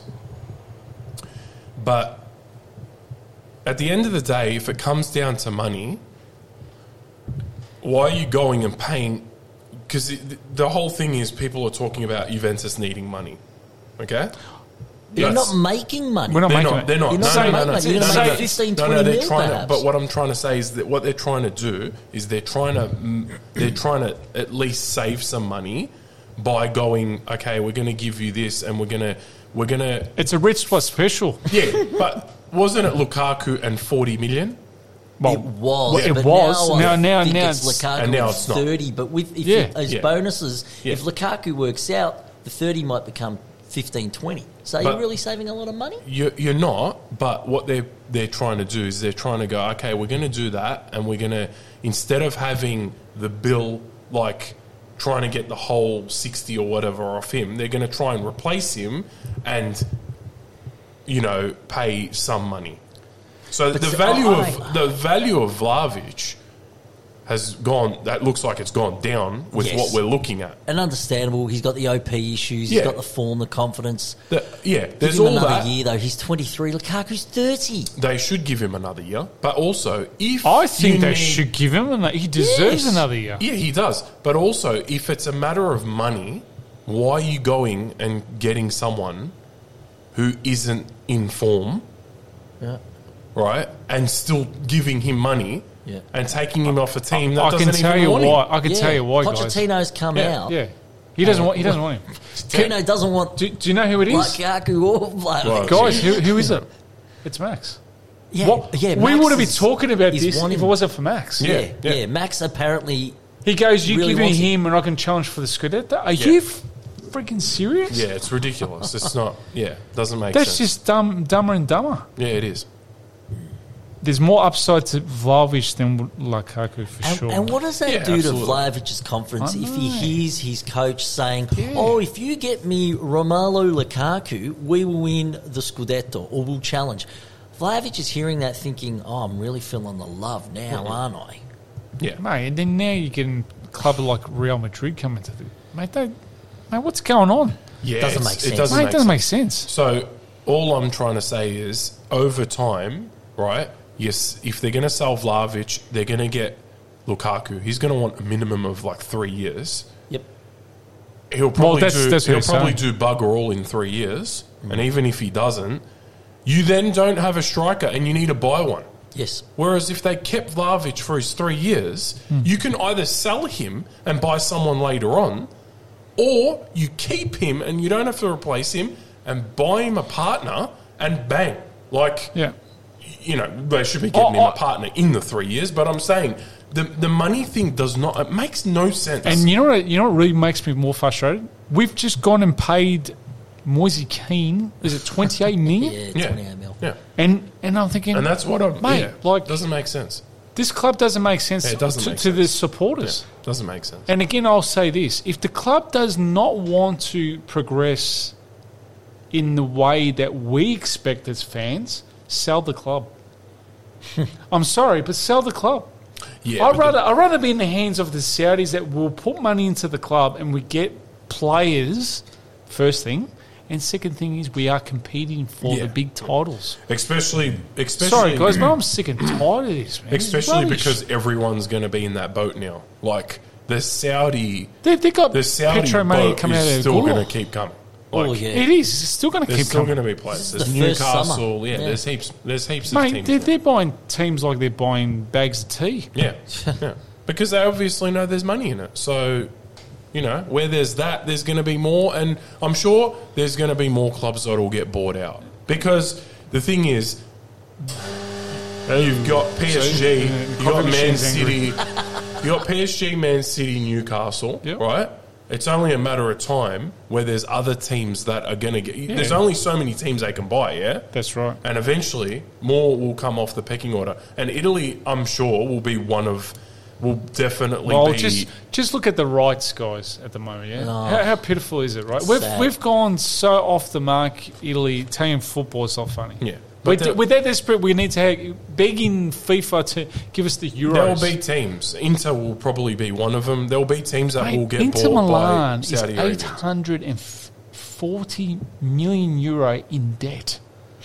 [SPEAKER 1] but at the end of the day, if it comes down to money, why are you going and paying? Because the whole thing is people are talking about Juventus needing money, okay?
[SPEAKER 2] They're not making money.
[SPEAKER 3] We're not making
[SPEAKER 1] They're not.
[SPEAKER 2] You're not
[SPEAKER 1] No,
[SPEAKER 2] making money. You're going to make 15, 20
[SPEAKER 1] they're
[SPEAKER 2] mil
[SPEAKER 1] trying to.
[SPEAKER 2] perhaps.
[SPEAKER 1] But what I'm trying to say is that what they're trying to do is they're trying to at least save some money by going, okay, we're going to give you this, and we're going to.
[SPEAKER 3] It's a Ritz Plus special.
[SPEAKER 1] Yeah, but wasn't it Lukaku and 40 million?
[SPEAKER 2] It was.
[SPEAKER 3] It
[SPEAKER 2] but
[SPEAKER 3] was.
[SPEAKER 2] Now
[SPEAKER 3] Now
[SPEAKER 2] it's Lukaku
[SPEAKER 1] and now
[SPEAKER 2] at
[SPEAKER 1] it's not.
[SPEAKER 2] 30. But with those bonuses, if Lukaku works out, the 30 might become 15, 20. So you're really saving a lot of money?
[SPEAKER 1] You're not, but what they're trying to do is they're trying to go, okay, we're going to do that, and we're going to, instead of having the bill, like trying to get the whole 60 or whatever off him, they're going to try and replace him and, pay some money. So the value of Vlahovic has gone. That looks like it's gone down with
[SPEAKER 2] Yes.
[SPEAKER 1] what we're looking at.
[SPEAKER 2] And understandable. He's got the OP issues.
[SPEAKER 1] Yeah.
[SPEAKER 2] He's got the form, the confidence.
[SPEAKER 1] There's
[SPEAKER 2] Give him
[SPEAKER 1] all
[SPEAKER 2] another
[SPEAKER 1] that.
[SPEAKER 2] year, though. He's 23. Lukaku's 30.
[SPEAKER 1] They should give him another year, but also if
[SPEAKER 3] I think
[SPEAKER 1] you
[SPEAKER 3] they
[SPEAKER 1] need-
[SPEAKER 3] should give him another. He deserves
[SPEAKER 2] Yes.
[SPEAKER 3] another year.
[SPEAKER 1] Yeah, he does. But also, if it's a matter of money, why are you going and getting someone who isn't in form,
[SPEAKER 2] Yeah.
[SPEAKER 1] right, and still giving him money
[SPEAKER 2] Yeah.
[SPEAKER 1] and taking him off a team that
[SPEAKER 3] I
[SPEAKER 1] doesn't
[SPEAKER 3] can tell
[SPEAKER 1] even
[SPEAKER 3] you
[SPEAKER 1] want
[SPEAKER 3] why.
[SPEAKER 1] him?
[SPEAKER 3] I can tell you why, guys.
[SPEAKER 2] Pochettino's come out.
[SPEAKER 3] Yeah, he doesn't want. He doesn't want him.
[SPEAKER 2] Tino doesn't want
[SPEAKER 3] Do you know who it is,
[SPEAKER 2] Lukaku or Vlahovic.
[SPEAKER 1] Right.
[SPEAKER 3] guys? Who is it? It's Max.
[SPEAKER 2] Yeah,
[SPEAKER 3] What?
[SPEAKER 2] yeah,
[SPEAKER 3] We
[SPEAKER 2] Max
[SPEAKER 3] would have been
[SPEAKER 2] is-
[SPEAKER 3] talking about
[SPEAKER 2] is
[SPEAKER 3] this
[SPEAKER 2] wanting-
[SPEAKER 3] if it wasn't for Max.
[SPEAKER 1] Yeah.
[SPEAKER 2] Yeah, Max apparently.
[SPEAKER 3] He goes, "You
[SPEAKER 2] Really
[SPEAKER 3] give me
[SPEAKER 2] wants it.
[SPEAKER 3] him, and I can challenge for the Scudetto." Are
[SPEAKER 1] Yeah.
[SPEAKER 3] you freaking serious?
[SPEAKER 1] Yeah, it's ridiculous. It's not. Yeah, doesn't make
[SPEAKER 3] That's
[SPEAKER 1] sense.
[SPEAKER 3] just dumber and dumber.
[SPEAKER 1] Yeah, it is.
[SPEAKER 3] There's more upside to Vlahovic than Lukaku for
[SPEAKER 2] And,
[SPEAKER 3] sure.
[SPEAKER 2] and what does that
[SPEAKER 1] Yeah,
[SPEAKER 2] do
[SPEAKER 1] absolutely.
[SPEAKER 2] to Vlahovic's confidence
[SPEAKER 3] I
[SPEAKER 2] if he
[SPEAKER 3] know.
[SPEAKER 2] hears his coach saying,
[SPEAKER 3] Yeah.
[SPEAKER 2] "Oh, if you get me Romelu Lukaku, we will win the Scudetto or we'll challenge." Vlahovic is hearing that, thinking, "Oh, I'm really feeling the love now, aren't I?"
[SPEAKER 1] Yeah.
[SPEAKER 3] Mate, and then now you're getting a club like Real Madrid coming to the mate. What's going on?
[SPEAKER 1] Yeah,
[SPEAKER 2] Doesn't
[SPEAKER 1] it's-
[SPEAKER 2] make sense.
[SPEAKER 1] It doesn't,
[SPEAKER 3] Mate, it
[SPEAKER 1] make,
[SPEAKER 3] doesn't
[SPEAKER 1] sense.
[SPEAKER 3] make sense.
[SPEAKER 1] So all I'm trying to say is, over time, right? Yes, if they're going to sell Vlahovic, they're going to get Lukaku. He's going to want a minimum of like 3 years.
[SPEAKER 2] Yep.
[SPEAKER 1] He'll probably
[SPEAKER 3] that's what
[SPEAKER 1] he'll
[SPEAKER 3] he's
[SPEAKER 1] probably
[SPEAKER 3] saying.
[SPEAKER 1] do bugger all in 3 years. And even if he doesn't, you then don't have a striker and you need to buy one.
[SPEAKER 2] Yes.
[SPEAKER 1] Whereas if they kept Vlahovic for his 3 years, you can either sell him and buy someone later on, or you keep him and you don't have to replace him and buy him a partner and bang. Like,
[SPEAKER 3] Yeah.
[SPEAKER 1] you know, they should be getting him
[SPEAKER 3] Oh.
[SPEAKER 1] a partner in the 3 years, but I'm saying the money thing does not, it makes no sense.
[SPEAKER 3] And you know what really makes me more frustrated? We've just gone and paid Moise Keane, is it 28 million?
[SPEAKER 2] Yeah,
[SPEAKER 1] yeah,
[SPEAKER 2] 28 mil.
[SPEAKER 1] yeah.
[SPEAKER 3] And I'm thinking,
[SPEAKER 1] And that's what I'm,
[SPEAKER 3] mate,
[SPEAKER 1] yeah,
[SPEAKER 3] like
[SPEAKER 1] doesn't make sense.
[SPEAKER 3] this club doesn't make sense
[SPEAKER 1] Yeah, it doesn't
[SPEAKER 3] to,
[SPEAKER 1] make
[SPEAKER 3] to the
[SPEAKER 1] sense.
[SPEAKER 3] supporters.
[SPEAKER 1] Yeah, doesn't make sense.
[SPEAKER 3] And again, I'll say this: if the club does not want to progress in the way that we expect as fans, sell the club. I'm sorry, but sell the club.
[SPEAKER 1] Yeah,
[SPEAKER 3] I'd
[SPEAKER 1] but
[SPEAKER 3] rather be in the hands of the Saudis that will put money into the club and we get players. First thing, and second thing is we are competing for
[SPEAKER 1] Yeah.
[SPEAKER 3] the big titles.
[SPEAKER 1] especially
[SPEAKER 3] Sorry, guys, but I'm sick and tired of this, man. It's
[SPEAKER 1] especially
[SPEAKER 3] rubbish.
[SPEAKER 1] because everyone's going to be in that boat now. Like the Saudi
[SPEAKER 3] they got
[SPEAKER 1] the Saudi
[SPEAKER 3] petro money
[SPEAKER 1] boat
[SPEAKER 3] coming out
[SPEAKER 1] is
[SPEAKER 3] of
[SPEAKER 1] still
[SPEAKER 3] Google.
[SPEAKER 1] going to keep coming. Like,
[SPEAKER 2] Oh, yeah.
[SPEAKER 3] It is. It's still going to
[SPEAKER 1] There's
[SPEAKER 3] keep
[SPEAKER 1] still
[SPEAKER 3] coming.
[SPEAKER 1] going to be places.
[SPEAKER 2] This is
[SPEAKER 1] There's
[SPEAKER 2] the first
[SPEAKER 1] Newcastle.
[SPEAKER 2] summer.
[SPEAKER 1] Yeah,
[SPEAKER 2] Yeah.
[SPEAKER 1] there's heaps of
[SPEAKER 3] Mate,
[SPEAKER 1] teams.
[SPEAKER 3] they're
[SPEAKER 1] now.
[SPEAKER 3] buying teams like they're buying bags of tea.
[SPEAKER 1] Yeah, yeah, because they obviously know there's money in it. So, you know, where there's that, there's going to be more, and I'm sure there's going to be more clubs that will get bought out. Because the thing is, you've got PSG, you've got Man
[SPEAKER 3] Competition's angry.
[SPEAKER 1] City, you got PSG, Man City, Newcastle,
[SPEAKER 3] Yep.
[SPEAKER 1] right? It's only a matter of time where there's other teams that are going to get. There's only so many teams they can buy, yeah.
[SPEAKER 3] That's right.
[SPEAKER 1] And eventually, more will come off the pecking order. And Italy, I'm sure, will be one of, will definitely
[SPEAKER 3] Well,
[SPEAKER 1] be.
[SPEAKER 3] just look at the rights, guys, at the moment. Yeah,
[SPEAKER 2] Oh.
[SPEAKER 3] how pitiful is it, right?
[SPEAKER 2] Sad.
[SPEAKER 3] We've gone so off the mark. Italy, Italian football is not funny.
[SPEAKER 1] Yeah.
[SPEAKER 3] We're,
[SPEAKER 1] But
[SPEAKER 3] we're that desperate. We need to begging FIFA to give us the Euros.
[SPEAKER 1] there will be teams. Inter will probably be one of them. There will be teams that
[SPEAKER 3] Mate,
[SPEAKER 1] will get
[SPEAKER 3] Inter
[SPEAKER 1] bought
[SPEAKER 3] Milan
[SPEAKER 1] by
[SPEAKER 3] is
[SPEAKER 1] Saudi Arabia.
[SPEAKER 3] 840 million euro in debt.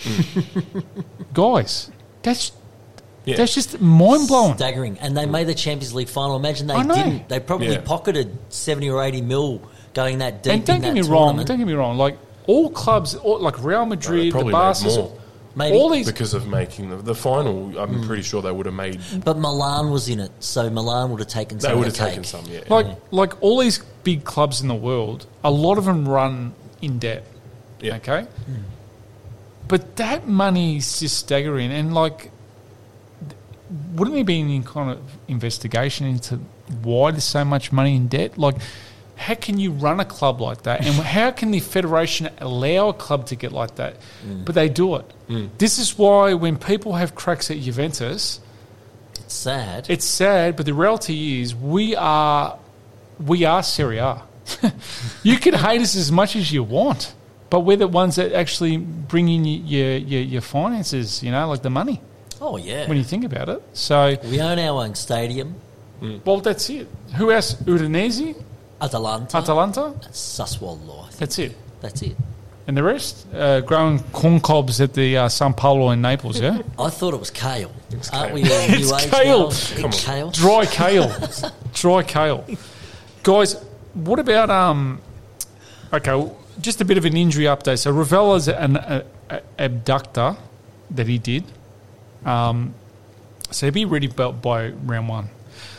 [SPEAKER 3] Guys, that's
[SPEAKER 1] Yeah.
[SPEAKER 3] that's just mind blowing.
[SPEAKER 2] Staggering. And they made the Champions League final. Imagine
[SPEAKER 3] I
[SPEAKER 2] they
[SPEAKER 3] know.
[SPEAKER 2] didn't. They probably
[SPEAKER 1] Yeah.
[SPEAKER 2] pocketed 70 or 80 mil going that deep
[SPEAKER 3] And don't
[SPEAKER 2] in
[SPEAKER 3] get
[SPEAKER 2] that
[SPEAKER 3] me wrong.
[SPEAKER 2] tournament.
[SPEAKER 3] Don't get me wrong. Like all clubs, like Real Madrid, the
[SPEAKER 1] probably made
[SPEAKER 3] Barca's,
[SPEAKER 1] more.
[SPEAKER 2] Maybe.
[SPEAKER 3] all these.
[SPEAKER 1] Because of making the final, I'm pretty sure they would have made.
[SPEAKER 2] But Milan was in it, so Milan would have taken some
[SPEAKER 1] They
[SPEAKER 2] of
[SPEAKER 1] would
[SPEAKER 2] the
[SPEAKER 1] have
[SPEAKER 2] cake.
[SPEAKER 1] taken some, yeah.
[SPEAKER 3] Like all these big clubs in the world, a lot of them run in debt.
[SPEAKER 1] Yeah.
[SPEAKER 3] Okay, but that money is just staggering, and like, wouldn't there be any kind of investigation into why there's so much money in debt? Like, how can you run a club like that, and how can the federation allow a club to get like that? But they do it. This is why when people have cracks at Juventus,
[SPEAKER 2] It's sad.
[SPEAKER 3] it's sad, but the reality is we are Serie A. You can hate us as much as you want, but we're the ones that actually bring in your finances, you know, like the money,
[SPEAKER 2] Oh, yeah.
[SPEAKER 3] when you think about it. So,
[SPEAKER 2] We own our own stadium.
[SPEAKER 3] Well, that's it. Who else? Udinese,
[SPEAKER 2] Atalanta,
[SPEAKER 3] Atalanta.
[SPEAKER 2] Sassuolo. I think.
[SPEAKER 3] That's it.
[SPEAKER 2] That's it.
[SPEAKER 3] And the rest, growing corn cobs at the Sao Paulo in Naples. Yeah,
[SPEAKER 2] I thought it was kale. Aren't we
[SPEAKER 1] kale.
[SPEAKER 2] all new
[SPEAKER 3] It's
[SPEAKER 2] age
[SPEAKER 3] kale.
[SPEAKER 2] now?
[SPEAKER 1] Come on.
[SPEAKER 2] Kale.
[SPEAKER 3] dry kale, dry kale. Guys, what about Okay, well, just a bit of an injury update. So Ravella's an abductor that he did. So he'll be ready by round one.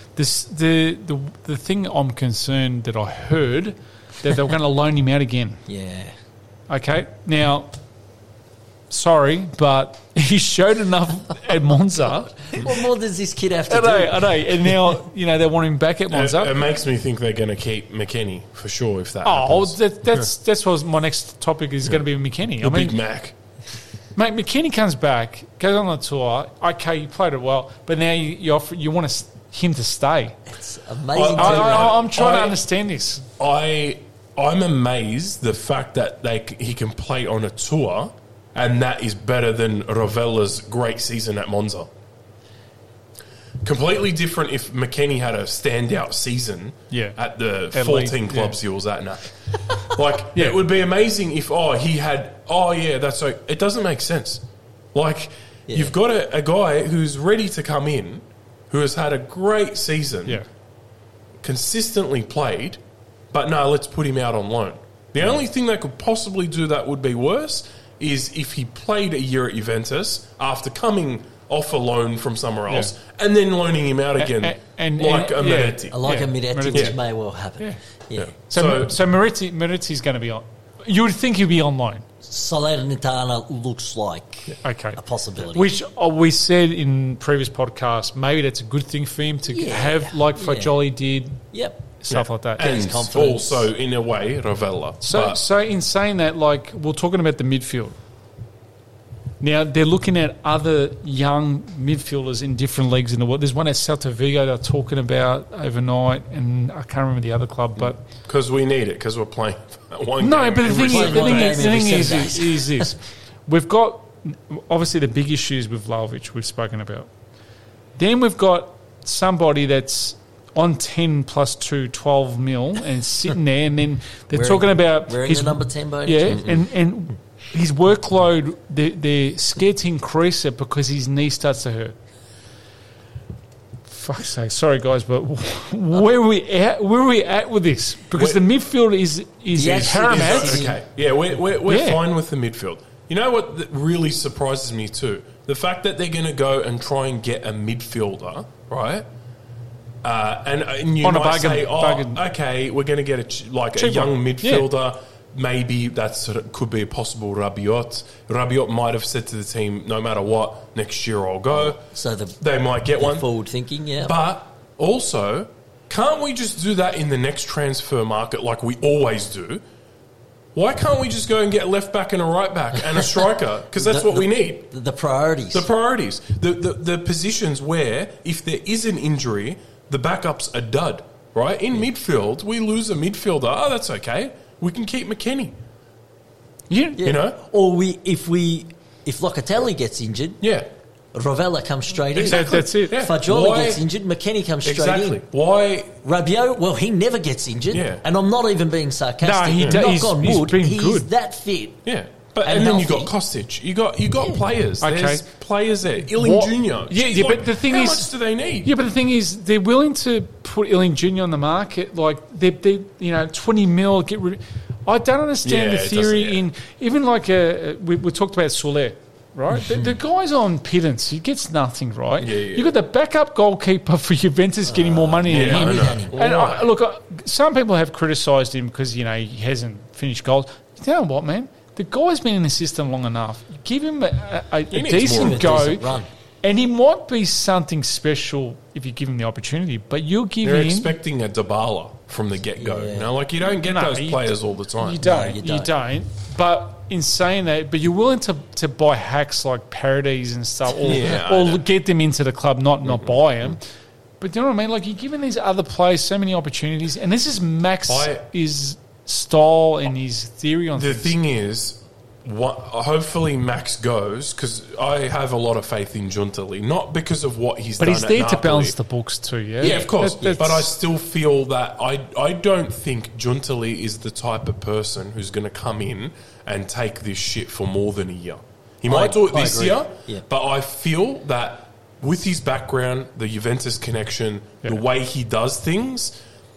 [SPEAKER 3] The thing I'm concerned that I heard that they were going to loan him out again.
[SPEAKER 2] Yeah.
[SPEAKER 3] Okay, now, sorry, but he showed enough at Monza.
[SPEAKER 2] What more does this kid have to
[SPEAKER 3] I
[SPEAKER 2] do?
[SPEAKER 3] know. And now, they want him back at Monza.
[SPEAKER 1] It makes me think they're going to keep McKennie for sure if that
[SPEAKER 3] Oh,
[SPEAKER 1] happens.
[SPEAKER 3] that's what my next topic is going to be McKennie.
[SPEAKER 1] The Big Mac.
[SPEAKER 3] Mate, McKennie comes back, goes on the tour. Okay, you played it well, but now you want him to stay.
[SPEAKER 2] It's amazing.
[SPEAKER 3] I'm trying to understand this.
[SPEAKER 1] I'm amazed the fact that he can play on a tour, and that is better than Ravella's great season at Monza. Completely different if McKennie had a standout season at the 14 clubs he was at now. It would be amazing if he had that's like, it doesn't make sense. You've got a guy who's ready to come in, who has had a great season, consistently played, but no, let's put him out on loan. The only thing that could possibly do that would be worse is if he played a year at Juventus after coming off a loan from somewhere else and then loaning him out again like a Miretti.
[SPEAKER 2] Like a Miretti, which may well happen. Yeah.
[SPEAKER 3] So Miretti's going to be on. You would think he'd be on loan.
[SPEAKER 2] Salernitana looks like a possibility.
[SPEAKER 3] Which we said in previous podcasts, maybe that's a good thing for him to have, like Fagioli did.
[SPEAKER 2] Yep.
[SPEAKER 3] Stuff like that.
[SPEAKER 1] And also, in a way, Ravella.
[SPEAKER 3] So in saying that, we're talking about the midfield. Now, they're looking at other young midfielders in different leagues in the world. There's one at Celta Vigo they're talking about overnight, and I can't remember the other club. But
[SPEAKER 1] because we need it, because we're playing one game.
[SPEAKER 3] No, but the thing
[SPEAKER 2] is
[SPEAKER 3] this. We've got, obviously, the big issues with Vlahovic we've spoken about. Then we've got somebody that's on 10 plus 2, 12 mil, and sitting there, and then they're talking about
[SPEAKER 2] wearing the number 10 bonus.
[SPEAKER 3] Yeah, and his workload, they're scared to increase it because his knee starts to hurt. Fuck's sake, sorry guys, but where are we at with this? Because the midfield is paramount.
[SPEAKER 1] Okay, yeah, we're fine with the midfield. You know what really surprises me too? The fact that they're going to go and try and get a midfielder, right? And you might say, okay, we're going to get a young midfielder. Yeah. Maybe could be a possible Rabiot. Rabiot might have said to the team, no matter what, next year I'll go. So they might get one.
[SPEAKER 2] Forward thinking, yeah.
[SPEAKER 1] But also, can't we just do that in the next transfer market like we always do? Why can't we just go and get a left back and a right back and a striker? Because that's what we need.
[SPEAKER 2] The priorities.
[SPEAKER 1] The priorities. The positions where, if there is an injury, the backups are dud, right? In midfield, we lose a midfielder. Oh, that's okay. We can keep McKennie.
[SPEAKER 3] Yeah.
[SPEAKER 1] You know?
[SPEAKER 2] Or if Locatelli gets injured, Ravella comes straight in.
[SPEAKER 3] That's it.
[SPEAKER 2] Yeah. Fagioli gets injured, McKennie comes straight in.
[SPEAKER 1] Why?
[SPEAKER 2] Rabiot, well, he never gets injured. Yeah. And I'm not even being sarcastic.
[SPEAKER 3] No, he's been good.
[SPEAKER 2] He's that fit.
[SPEAKER 1] Yeah. And then you got Kostic. You got players.
[SPEAKER 3] Okay.
[SPEAKER 1] There's players there. Iling Jr.
[SPEAKER 3] Yeah, but the thing
[SPEAKER 1] how
[SPEAKER 3] is,
[SPEAKER 1] much do they need?
[SPEAKER 3] Yeah, but the thing is, they're willing to put Iling Jr. on the market. Like they 20 mil. Get rid. I don't understand the theory in even we talked about Soler. Right, the guy's on pittance. He gets nothing. Right, you got the backup goalkeeper for Juventus getting more money than him. And look, some people have criticised him because he hasn't finished goals. You know what, man? The guy's been in the system long enough. Give him a decent go, and he might be something special if you give him the opportunity. But you're giving.
[SPEAKER 1] They're expecting a Dybala from the get-go. Yeah. You don't get those players all the time.
[SPEAKER 3] You don't. But in saying that, but you're willing to buy hacks like Paradise and stuff, or get them into the club, not buy them. But you know what I mean? You're giving these other players so many opportunities, and this is Max's style and his theory on
[SPEAKER 1] the
[SPEAKER 3] things.
[SPEAKER 1] thing is, hopefully Max goes, because I have a lot of faith in Giuntoli, not because of what he's
[SPEAKER 3] But
[SPEAKER 1] done
[SPEAKER 3] he's
[SPEAKER 1] at
[SPEAKER 3] there to
[SPEAKER 1] Napoli.
[SPEAKER 3] balance the books too, yeah?
[SPEAKER 1] Yeah, of course.
[SPEAKER 3] That's-
[SPEAKER 1] But I still feel that I don't think Giuntoli is the type of person who's going to come in and take this shit for more than a year. He might do it
[SPEAKER 2] I
[SPEAKER 1] this
[SPEAKER 2] agree.
[SPEAKER 1] year,
[SPEAKER 2] Yeah.
[SPEAKER 1] but I feel that with his background, the Juventus connection, the
[SPEAKER 3] Yeah.
[SPEAKER 1] way he does things,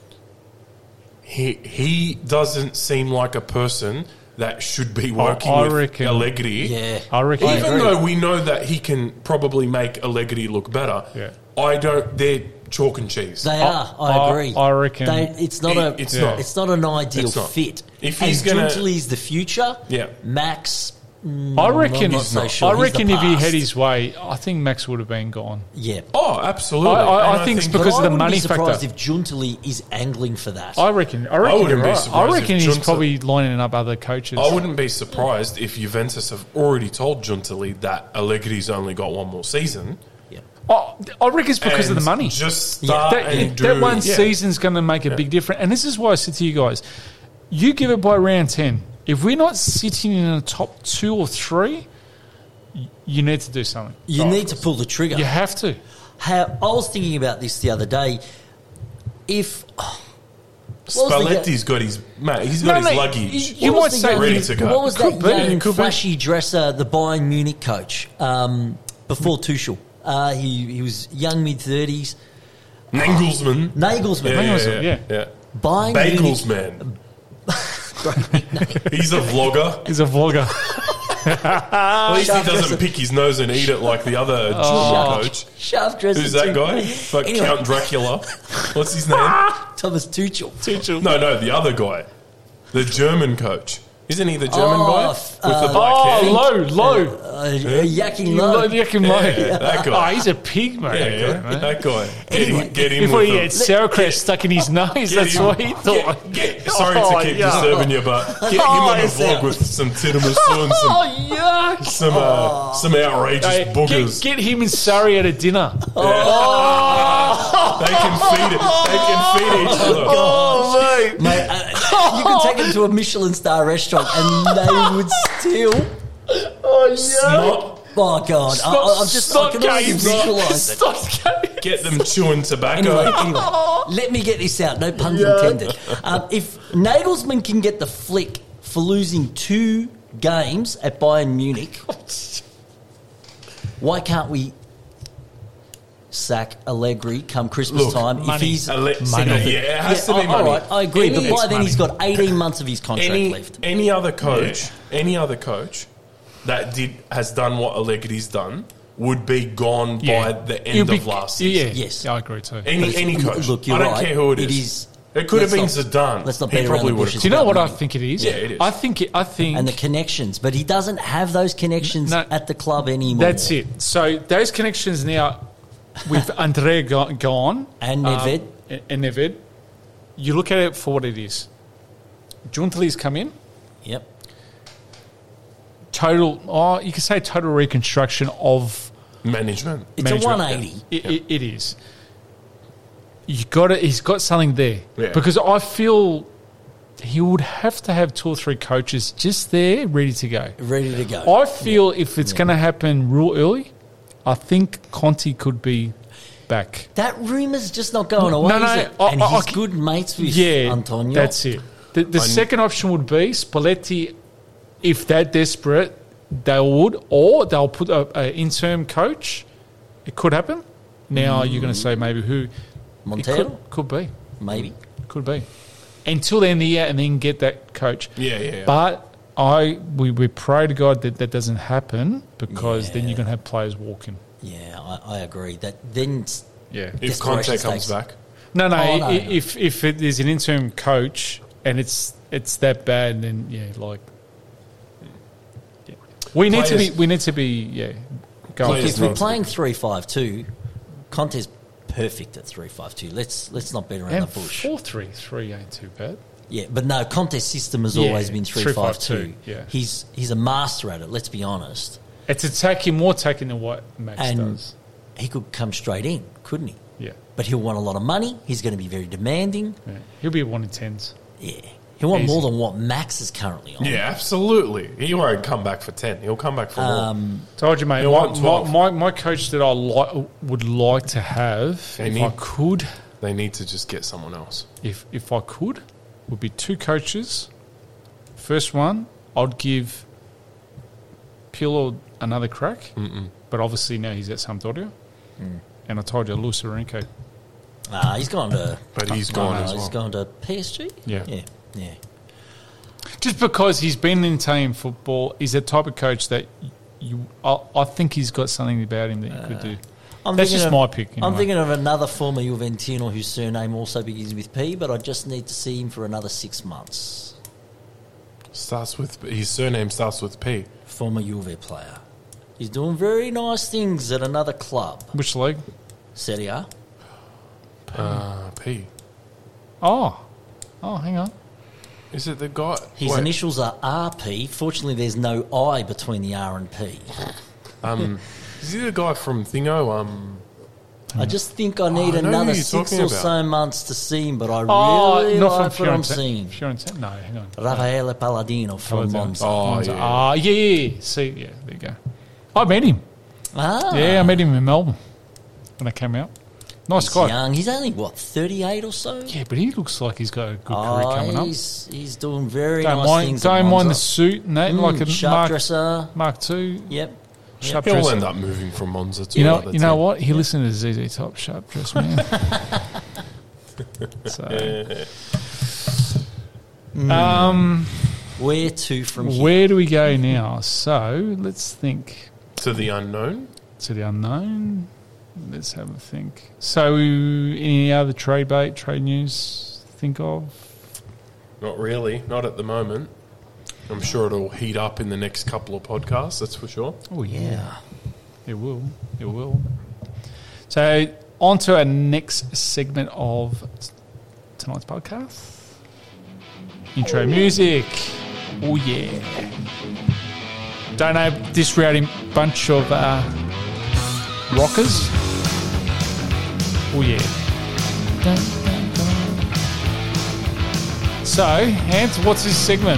[SPEAKER 1] he doesn't seem like a person that should be working
[SPEAKER 3] I
[SPEAKER 1] with
[SPEAKER 3] reckon-
[SPEAKER 1] Allegri.
[SPEAKER 2] Yeah.
[SPEAKER 3] I reckon.
[SPEAKER 2] I
[SPEAKER 1] Even
[SPEAKER 2] agree.
[SPEAKER 1] though we know that he can probably make Allegri look better,
[SPEAKER 3] Yeah.
[SPEAKER 1] I don't. They're chalk and cheese.
[SPEAKER 2] They are. I agree.
[SPEAKER 3] I reckon-
[SPEAKER 2] it's not
[SPEAKER 1] It's not.
[SPEAKER 2] It's not an ideal
[SPEAKER 1] It's not.
[SPEAKER 2] fit.
[SPEAKER 1] If he's gonna-
[SPEAKER 2] Giuntoli's the future.
[SPEAKER 1] Yeah.
[SPEAKER 2] Max.
[SPEAKER 3] I reckon.
[SPEAKER 2] I'm not so sure.
[SPEAKER 3] I
[SPEAKER 2] He's
[SPEAKER 3] reckon
[SPEAKER 2] the
[SPEAKER 3] if he
[SPEAKER 2] past.
[SPEAKER 3] had his way, I think Max would have been gone.
[SPEAKER 2] Yeah.
[SPEAKER 1] Oh, absolutely.
[SPEAKER 3] I
[SPEAKER 1] And
[SPEAKER 3] think it's
[SPEAKER 2] But
[SPEAKER 3] because
[SPEAKER 2] I
[SPEAKER 3] of the
[SPEAKER 2] wouldn't
[SPEAKER 3] money
[SPEAKER 2] be surprised
[SPEAKER 3] factor.
[SPEAKER 2] if Giuntoli is angling for that.
[SPEAKER 3] I reckon.
[SPEAKER 1] I wouldn't
[SPEAKER 3] you're
[SPEAKER 1] be
[SPEAKER 3] right.
[SPEAKER 1] surprised
[SPEAKER 3] I
[SPEAKER 1] if
[SPEAKER 3] reckon he's
[SPEAKER 1] Giuntoli-
[SPEAKER 3] probably lining up other coaches.
[SPEAKER 1] I wouldn't be surprised if Juventus have already told Giuntoli that Allegri's only got one more season.
[SPEAKER 2] yeah.
[SPEAKER 3] I reckon it's because of the
[SPEAKER 1] and
[SPEAKER 3] do.
[SPEAKER 1] Just start and do
[SPEAKER 3] that one
[SPEAKER 1] yeah.
[SPEAKER 3] season's going to make a big difference. And this is why I said to you guys, you give it by round 10. If we're not sitting in the top 2 or 3, you need to do something.
[SPEAKER 2] You need to pull the trigger.
[SPEAKER 3] You have to.
[SPEAKER 2] I was thinking about this the other day. If what was the-
[SPEAKER 1] Spalletti's got his mate. He's got his luggage.
[SPEAKER 3] You
[SPEAKER 2] what
[SPEAKER 3] might
[SPEAKER 2] was the
[SPEAKER 3] say
[SPEAKER 2] young-
[SPEAKER 1] ready to go.
[SPEAKER 2] What was
[SPEAKER 3] Could
[SPEAKER 2] that
[SPEAKER 3] be,
[SPEAKER 2] young,
[SPEAKER 3] could be.
[SPEAKER 2] flashy dresser, the Bayern Munich coach, before Tuchel? He was young, mid-30s.
[SPEAKER 1] Nagelsmann.
[SPEAKER 2] Nagelsmann.
[SPEAKER 3] Yeah.
[SPEAKER 2] Bayern
[SPEAKER 1] Bagels
[SPEAKER 2] Munich.
[SPEAKER 1] man. He's a vlogger.
[SPEAKER 3] He's a vlogger.
[SPEAKER 1] At least he
[SPEAKER 2] Sharp
[SPEAKER 1] doesn't
[SPEAKER 2] dresser.
[SPEAKER 1] pick his nose and eat it like the other
[SPEAKER 2] Sharp-
[SPEAKER 1] coach.
[SPEAKER 2] Sharp dresser.
[SPEAKER 1] Who's that
[SPEAKER 2] too.
[SPEAKER 1] guy? Like
[SPEAKER 2] Anyway.
[SPEAKER 1] Count Dracula. What's his name?
[SPEAKER 2] Thomas Tuchel.
[SPEAKER 1] No, the other guy. The German coach. Isn't he the German
[SPEAKER 2] Oh,
[SPEAKER 1] guy? With the black hair?
[SPEAKER 3] Low.
[SPEAKER 2] Yakking low.
[SPEAKER 3] Yucking low.
[SPEAKER 1] Yeah, that guy.
[SPEAKER 3] Oh, he's a pig, mate.
[SPEAKER 1] Yeah, that guy.
[SPEAKER 2] Anyway,
[SPEAKER 1] Get him
[SPEAKER 3] Before
[SPEAKER 1] with
[SPEAKER 3] he
[SPEAKER 1] them.
[SPEAKER 3] had sauerkraut stuck in his nose, that's
[SPEAKER 1] him-
[SPEAKER 3] what he thought.
[SPEAKER 1] Sorry
[SPEAKER 3] Oh,
[SPEAKER 1] to keep
[SPEAKER 3] yeah.
[SPEAKER 1] disturbing you, but get him
[SPEAKER 2] Oh,
[SPEAKER 1] on a
[SPEAKER 2] it's
[SPEAKER 1] vlog
[SPEAKER 2] out.
[SPEAKER 1] with some tiramisu and
[SPEAKER 3] Oh, yuck.
[SPEAKER 1] some outrageous
[SPEAKER 3] Hey,
[SPEAKER 1] boogers.
[SPEAKER 3] get him and Surrey at a dinner.
[SPEAKER 1] They can feed it. They can feed each other.
[SPEAKER 3] Oh, mate.
[SPEAKER 2] Mate, you could take them to a Michelin star restaurant and they would still.
[SPEAKER 1] Snot.
[SPEAKER 2] Oh God! I can already visualise it.
[SPEAKER 1] Get them chewing tobacco.
[SPEAKER 2] Anyway, let me get this out. No pun intended. If Nagelsmann can get the flick for losing 2 games at Bayern Munich, why can't we sack Allegri come Christmas
[SPEAKER 1] Look,
[SPEAKER 2] time? If
[SPEAKER 3] money.
[SPEAKER 2] he's
[SPEAKER 1] Yeah, it has to be money.
[SPEAKER 2] all right, I agree.
[SPEAKER 1] Any-
[SPEAKER 2] But by then
[SPEAKER 3] money.
[SPEAKER 2] he's got 18 months of his contract left.
[SPEAKER 1] Any other coach, that has done what Allegri's done would be gone by the end of last season.
[SPEAKER 3] Yeah,
[SPEAKER 2] Yes.
[SPEAKER 3] I agree too.
[SPEAKER 1] Any coach.
[SPEAKER 2] Look, you're
[SPEAKER 1] I don't
[SPEAKER 2] right.
[SPEAKER 1] care who it
[SPEAKER 2] It
[SPEAKER 1] is.
[SPEAKER 2] is-
[SPEAKER 1] It could have been
[SPEAKER 2] let's
[SPEAKER 1] Zidane.
[SPEAKER 2] let's not
[SPEAKER 1] He
[SPEAKER 2] beat around
[SPEAKER 1] probably
[SPEAKER 2] the
[SPEAKER 1] would
[SPEAKER 2] bushes.
[SPEAKER 1] have.
[SPEAKER 3] Do you know what I
[SPEAKER 2] money.
[SPEAKER 3] think it is?
[SPEAKER 1] Yeah, it is.
[SPEAKER 3] I think
[SPEAKER 2] And the connections, but he doesn't have those connections
[SPEAKER 3] No.
[SPEAKER 2] at the club anymore.
[SPEAKER 3] that's it. So those connections now with Andrea gone
[SPEAKER 2] And Nedved.
[SPEAKER 3] and Nedved, you look at it for what it is. Giuntoli's come in.
[SPEAKER 2] Yep.
[SPEAKER 3] You could say total reconstruction of
[SPEAKER 1] Management.
[SPEAKER 2] It's
[SPEAKER 3] management.
[SPEAKER 2] a 180.
[SPEAKER 3] It is. You got it. He's got something there
[SPEAKER 1] Yeah.
[SPEAKER 3] because I feel he would have to have 2 or 3 coaches just there, ready to go.
[SPEAKER 2] Ready to go.
[SPEAKER 3] I feel if it's going to happen real early, I think Conte could be back.
[SPEAKER 2] That rumour's just not going away,
[SPEAKER 3] No,
[SPEAKER 2] is it?
[SPEAKER 3] I-
[SPEAKER 2] And
[SPEAKER 3] I-
[SPEAKER 2] he's
[SPEAKER 3] I-
[SPEAKER 2] good mates with
[SPEAKER 3] Yeah,
[SPEAKER 2] Antonio.
[SPEAKER 3] that's it. The second option would be Spalletti. If they're desperate, they would, or they'll put an interim coach. It could happen. Now you're going to say maybe who? It
[SPEAKER 2] Montero?
[SPEAKER 3] could be.
[SPEAKER 2] Maybe.
[SPEAKER 3] Could be. Until the end of the year and then get that coach.
[SPEAKER 1] Yeah.
[SPEAKER 3] But we pray to God that doesn't happen because then you're going to have players walking.
[SPEAKER 2] Yeah, I agree. That then
[SPEAKER 3] Yeah.
[SPEAKER 1] If Conte
[SPEAKER 2] Desperation
[SPEAKER 1] comes
[SPEAKER 2] stakes.
[SPEAKER 1] back.
[SPEAKER 3] No.
[SPEAKER 2] no.
[SPEAKER 3] If it is an interim coach and it's that bad, then we need to be going.
[SPEAKER 1] Players
[SPEAKER 2] if we're
[SPEAKER 1] need to
[SPEAKER 2] playing 3-5-2, Conte's perfect at 3-5-2. Let's not beat around
[SPEAKER 3] And
[SPEAKER 2] the bush.
[SPEAKER 3] 4-3-3 ain't too bad.
[SPEAKER 2] Yeah, but no, Conte's system has
[SPEAKER 3] Yeah,
[SPEAKER 2] always been 3-5-2.
[SPEAKER 3] 3-5-2, yeah.
[SPEAKER 2] He's a master at it, let's be honest.
[SPEAKER 3] It's more attacking than what Max
[SPEAKER 2] And
[SPEAKER 3] does.
[SPEAKER 2] he could come straight in, couldn't he?
[SPEAKER 3] Yeah.
[SPEAKER 2] But he'll want a lot of money. He's going to be very demanding.
[SPEAKER 3] Yeah. He'll be 1 in 10s.
[SPEAKER 2] Yeah. He'll want
[SPEAKER 3] Easy.
[SPEAKER 2] more than what Max is currently on.
[SPEAKER 1] Yeah, absolutely. He won't come back for 10. He'll come back for more.
[SPEAKER 3] Told you, mate.
[SPEAKER 1] He'll want 12.
[SPEAKER 3] My coach that I would like to have,
[SPEAKER 1] They
[SPEAKER 3] if
[SPEAKER 1] need-
[SPEAKER 3] I could,
[SPEAKER 1] They need to just get someone else.
[SPEAKER 3] if I could, would be 2 coaches. First one, I'd give Pirlo another crack, but obviously now he's at Sampdoria. And I told you, Luis Enrique.
[SPEAKER 2] He's gone to.
[SPEAKER 1] But he's gone as
[SPEAKER 2] He's
[SPEAKER 1] well.
[SPEAKER 2] gone to PSG.
[SPEAKER 3] Yeah.
[SPEAKER 2] Yeah.
[SPEAKER 3] Just because he's been in Italian football, he's the type of coach that I think he's got something about him that you could do.
[SPEAKER 2] I'm
[SPEAKER 3] That's
[SPEAKER 2] thinking
[SPEAKER 3] just
[SPEAKER 2] of-
[SPEAKER 3] my pick.
[SPEAKER 2] I'm
[SPEAKER 3] anyway.
[SPEAKER 2] thinking of another former Juventino whose surname also begins with P, but I just need to see him for another 6 months.
[SPEAKER 1] His surname starts with P.
[SPEAKER 2] Former Juve player. He's doing very nice things at another club.
[SPEAKER 3] Which league?
[SPEAKER 2] Serie A.
[SPEAKER 1] P.
[SPEAKER 3] Oh, hang on.
[SPEAKER 1] Is it the guy?
[SPEAKER 2] His
[SPEAKER 1] Wait,
[SPEAKER 2] initials are RP. Fortunately, there's no I between the R and P.
[SPEAKER 1] Is he the guy from Thingo?
[SPEAKER 2] I just think I need
[SPEAKER 1] I know who
[SPEAKER 2] another
[SPEAKER 1] you're
[SPEAKER 2] 6
[SPEAKER 1] talking
[SPEAKER 2] or
[SPEAKER 1] about.
[SPEAKER 2] so months to see him, but I
[SPEAKER 3] Oh,
[SPEAKER 2] really
[SPEAKER 3] not
[SPEAKER 2] like
[SPEAKER 3] from
[SPEAKER 2] what I'm
[SPEAKER 3] Fiorentina.
[SPEAKER 2] seeing.
[SPEAKER 3] Fiorentina? No, hang on.
[SPEAKER 2] Raffaele Palladino from Monza.
[SPEAKER 1] Oh, yeah.
[SPEAKER 3] Ah, yeah. See, yeah, there you go. I met him.
[SPEAKER 2] Ah,
[SPEAKER 3] Yeah, I met him in Melbourne when I came out. Nice
[SPEAKER 2] he's
[SPEAKER 3] guy.
[SPEAKER 2] young. He's only, 38 or so?
[SPEAKER 3] Yeah, but he looks like he's got a good career coming up.
[SPEAKER 2] He's doing very
[SPEAKER 3] Don't
[SPEAKER 2] nice
[SPEAKER 3] mind,
[SPEAKER 2] things at
[SPEAKER 3] don't mind the
[SPEAKER 2] Monza.
[SPEAKER 3] suit and that, like a
[SPEAKER 2] Sharp dresser.
[SPEAKER 3] Mark II.
[SPEAKER 2] Yep.
[SPEAKER 3] Sharp
[SPEAKER 1] He'll
[SPEAKER 3] dresser.
[SPEAKER 1] end up moving from Monza to
[SPEAKER 3] You know,
[SPEAKER 1] another
[SPEAKER 3] you know
[SPEAKER 1] team.
[SPEAKER 3] what? He listened to ZZ Top, sharp dress man. So,
[SPEAKER 2] Where to from here?
[SPEAKER 3] where do we go now? So let's think
[SPEAKER 1] To the unknown.
[SPEAKER 3] to the unknown. Let's have a think. So, any other trade news? Think of?
[SPEAKER 1] Not really. Not at the moment. I'm sure it'll heat up in the next couple of podcasts, that's for sure.
[SPEAKER 3] Oh
[SPEAKER 2] Yeah.
[SPEAKER 3] It will. It will. So, on to our next segment of tonight's podcast. Intro music. Oh, yeah. Don't know, this rowdy bunch of rockers. Oh, yeah. Dun, dun, dun. So, Hans, what's this segment?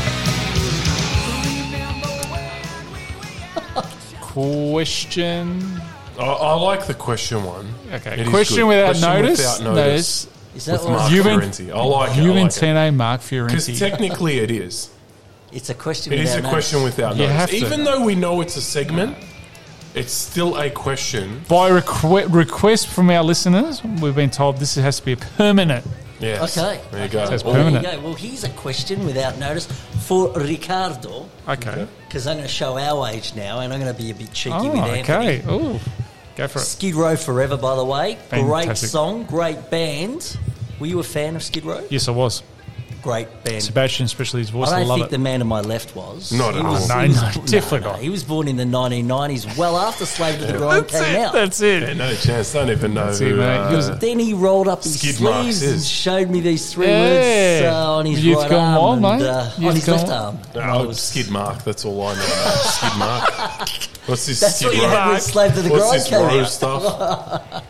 [SPEAKER 3] Question.
[SPEAKER 1] I like the question one.
[SPEAKER 3] Okay.
[SPEAKER 1] It is
[SPEAKER 3] Question
[SPEAKER 1] good.
[SPEAKER 3] without
[SPEAKER 1] Question
[SPEAKER 3] notice.
[SPEAKER 1] without notice.
[SPEAKER 2] Is that
[SPEAKER 1] With
[SPEAKER 2] what
[SPEAKER 1] Mark
[SPEAKER 3] Juven-
[SPEAKER 1] Fiorenti. I like it.
[SPEAKER 3] Juventino Mark
[SPEAKER 1] Because
[SPEAKER 3] Fiorenti.
[SPEAKER 1] technically it is.
[SPEAKER 2] it's a question
[SPEAKER 1] It is
[SPEAKER 2] without
[SPEAKER 1] a
[SPEAKER 2] notice.
[SPEAKER 1] question without
[SPEAKER 3] You have
[SPEAKER 1] notice.
[SPEAKER 3] to.
[SPEAKER 1] Even though we know it's a segment, it's still a question.
[SPEAKER 3] By request from our listeners, we've been told this has to be a permanent.
[SPEAKER 1] Yes.
[SPEAKER 2] Okay.
[SPEAKER 1] There you go.
[SPEAKER 3] That's
[SPEAKER 2] Well, there you
[SPEAKER 3] permanent.
[SPEAKER 2] go. Well, here's a question without notice for Ricardo,
[SPEAKER 3] Okay.
[SPEAKER 2] because I'm going to show our age now, and I'm going to be a bit cheeky
[SPEAKER 3] Oh,
[SPEAKER 2] with Anthony.
[SPEAKER 3] okay. Oh, go for it.
[SPEAKER 2] Skid Row Forever, by the way. Great
[SPEAKER 3] Fantastic.
[SPEAKER 2] song, great band. Were you a fan of Skid Row?
[SPEAKER 3] Yes, I was.
[SPEAKER 2] Great band.
[SPEAKER 3] Sebastian, especially his voice,
[SPEAKER 2] I
[SPEAKER 3] I
[SPEAKER 2] don't
[SPEAKER 3] love
[SPEAKER 2] think
[SPEAKER 3] it.
[SPEAKER 2] the man to my left was.
[SPEAKER 1] Not at all.
[SPEAKER 3] No, definitely not.
[SPEAKER 2] He was born in the 1990s, well after Slave to the Grind came out.
[SPEAKER 3] That's it.
[SPEAKER 1] Yeah, no chance. Don't even know
[SPEAKER 3] That's
[SPEAKER 1] who.
[SPEAKER 3] it, mate.
[SPEAKER 2] Then he rolled up his
[SPEAKER 1] Skid marks
[SPEAKER 2] sleeves and
[SPEAKER 1] is.
[SPEAKER 2] showed me these 3
[SPEAKER 3] Yeah.
[SPEAKER 2] words on his
[SPEAKER 3] You've
[SPEAKER 2] right
[SPEAKER 3] gone
[SPEAKER 2] arm
[SPEAKER 3] wild,
[SPEAKER 2] and
[SPEAKER 3] mate.
[SPEAKER 2] on
[SPEAKER 3] You've
[SPEAKER 2] his
[SPEAKER 3] gone
[SPEAKER 2] left
[SPEAKER 3] wild.
[SPEAKER 2] arm. And I
[SPEAKER 1] Oh,
[SPEAKER 2] was-
[SPEAKER 1] skid mark. That's all I know. Mate. Skid mark. What's this
[SPEAKER 2] That's
[SPEAKER 1] skid
[SPEAKER 2] what you
[SPEAKER 1] mark?
[SPEAKER 2] had with Slave to the
[SPEAKER 1] What's
[SPEAKER 2] Grind
[SPEAKER 1] this
[SPEAKER 2] came
[SPEAKER 1] row
[SPEAKER 2] out.
[SPEAKER 1] stuff?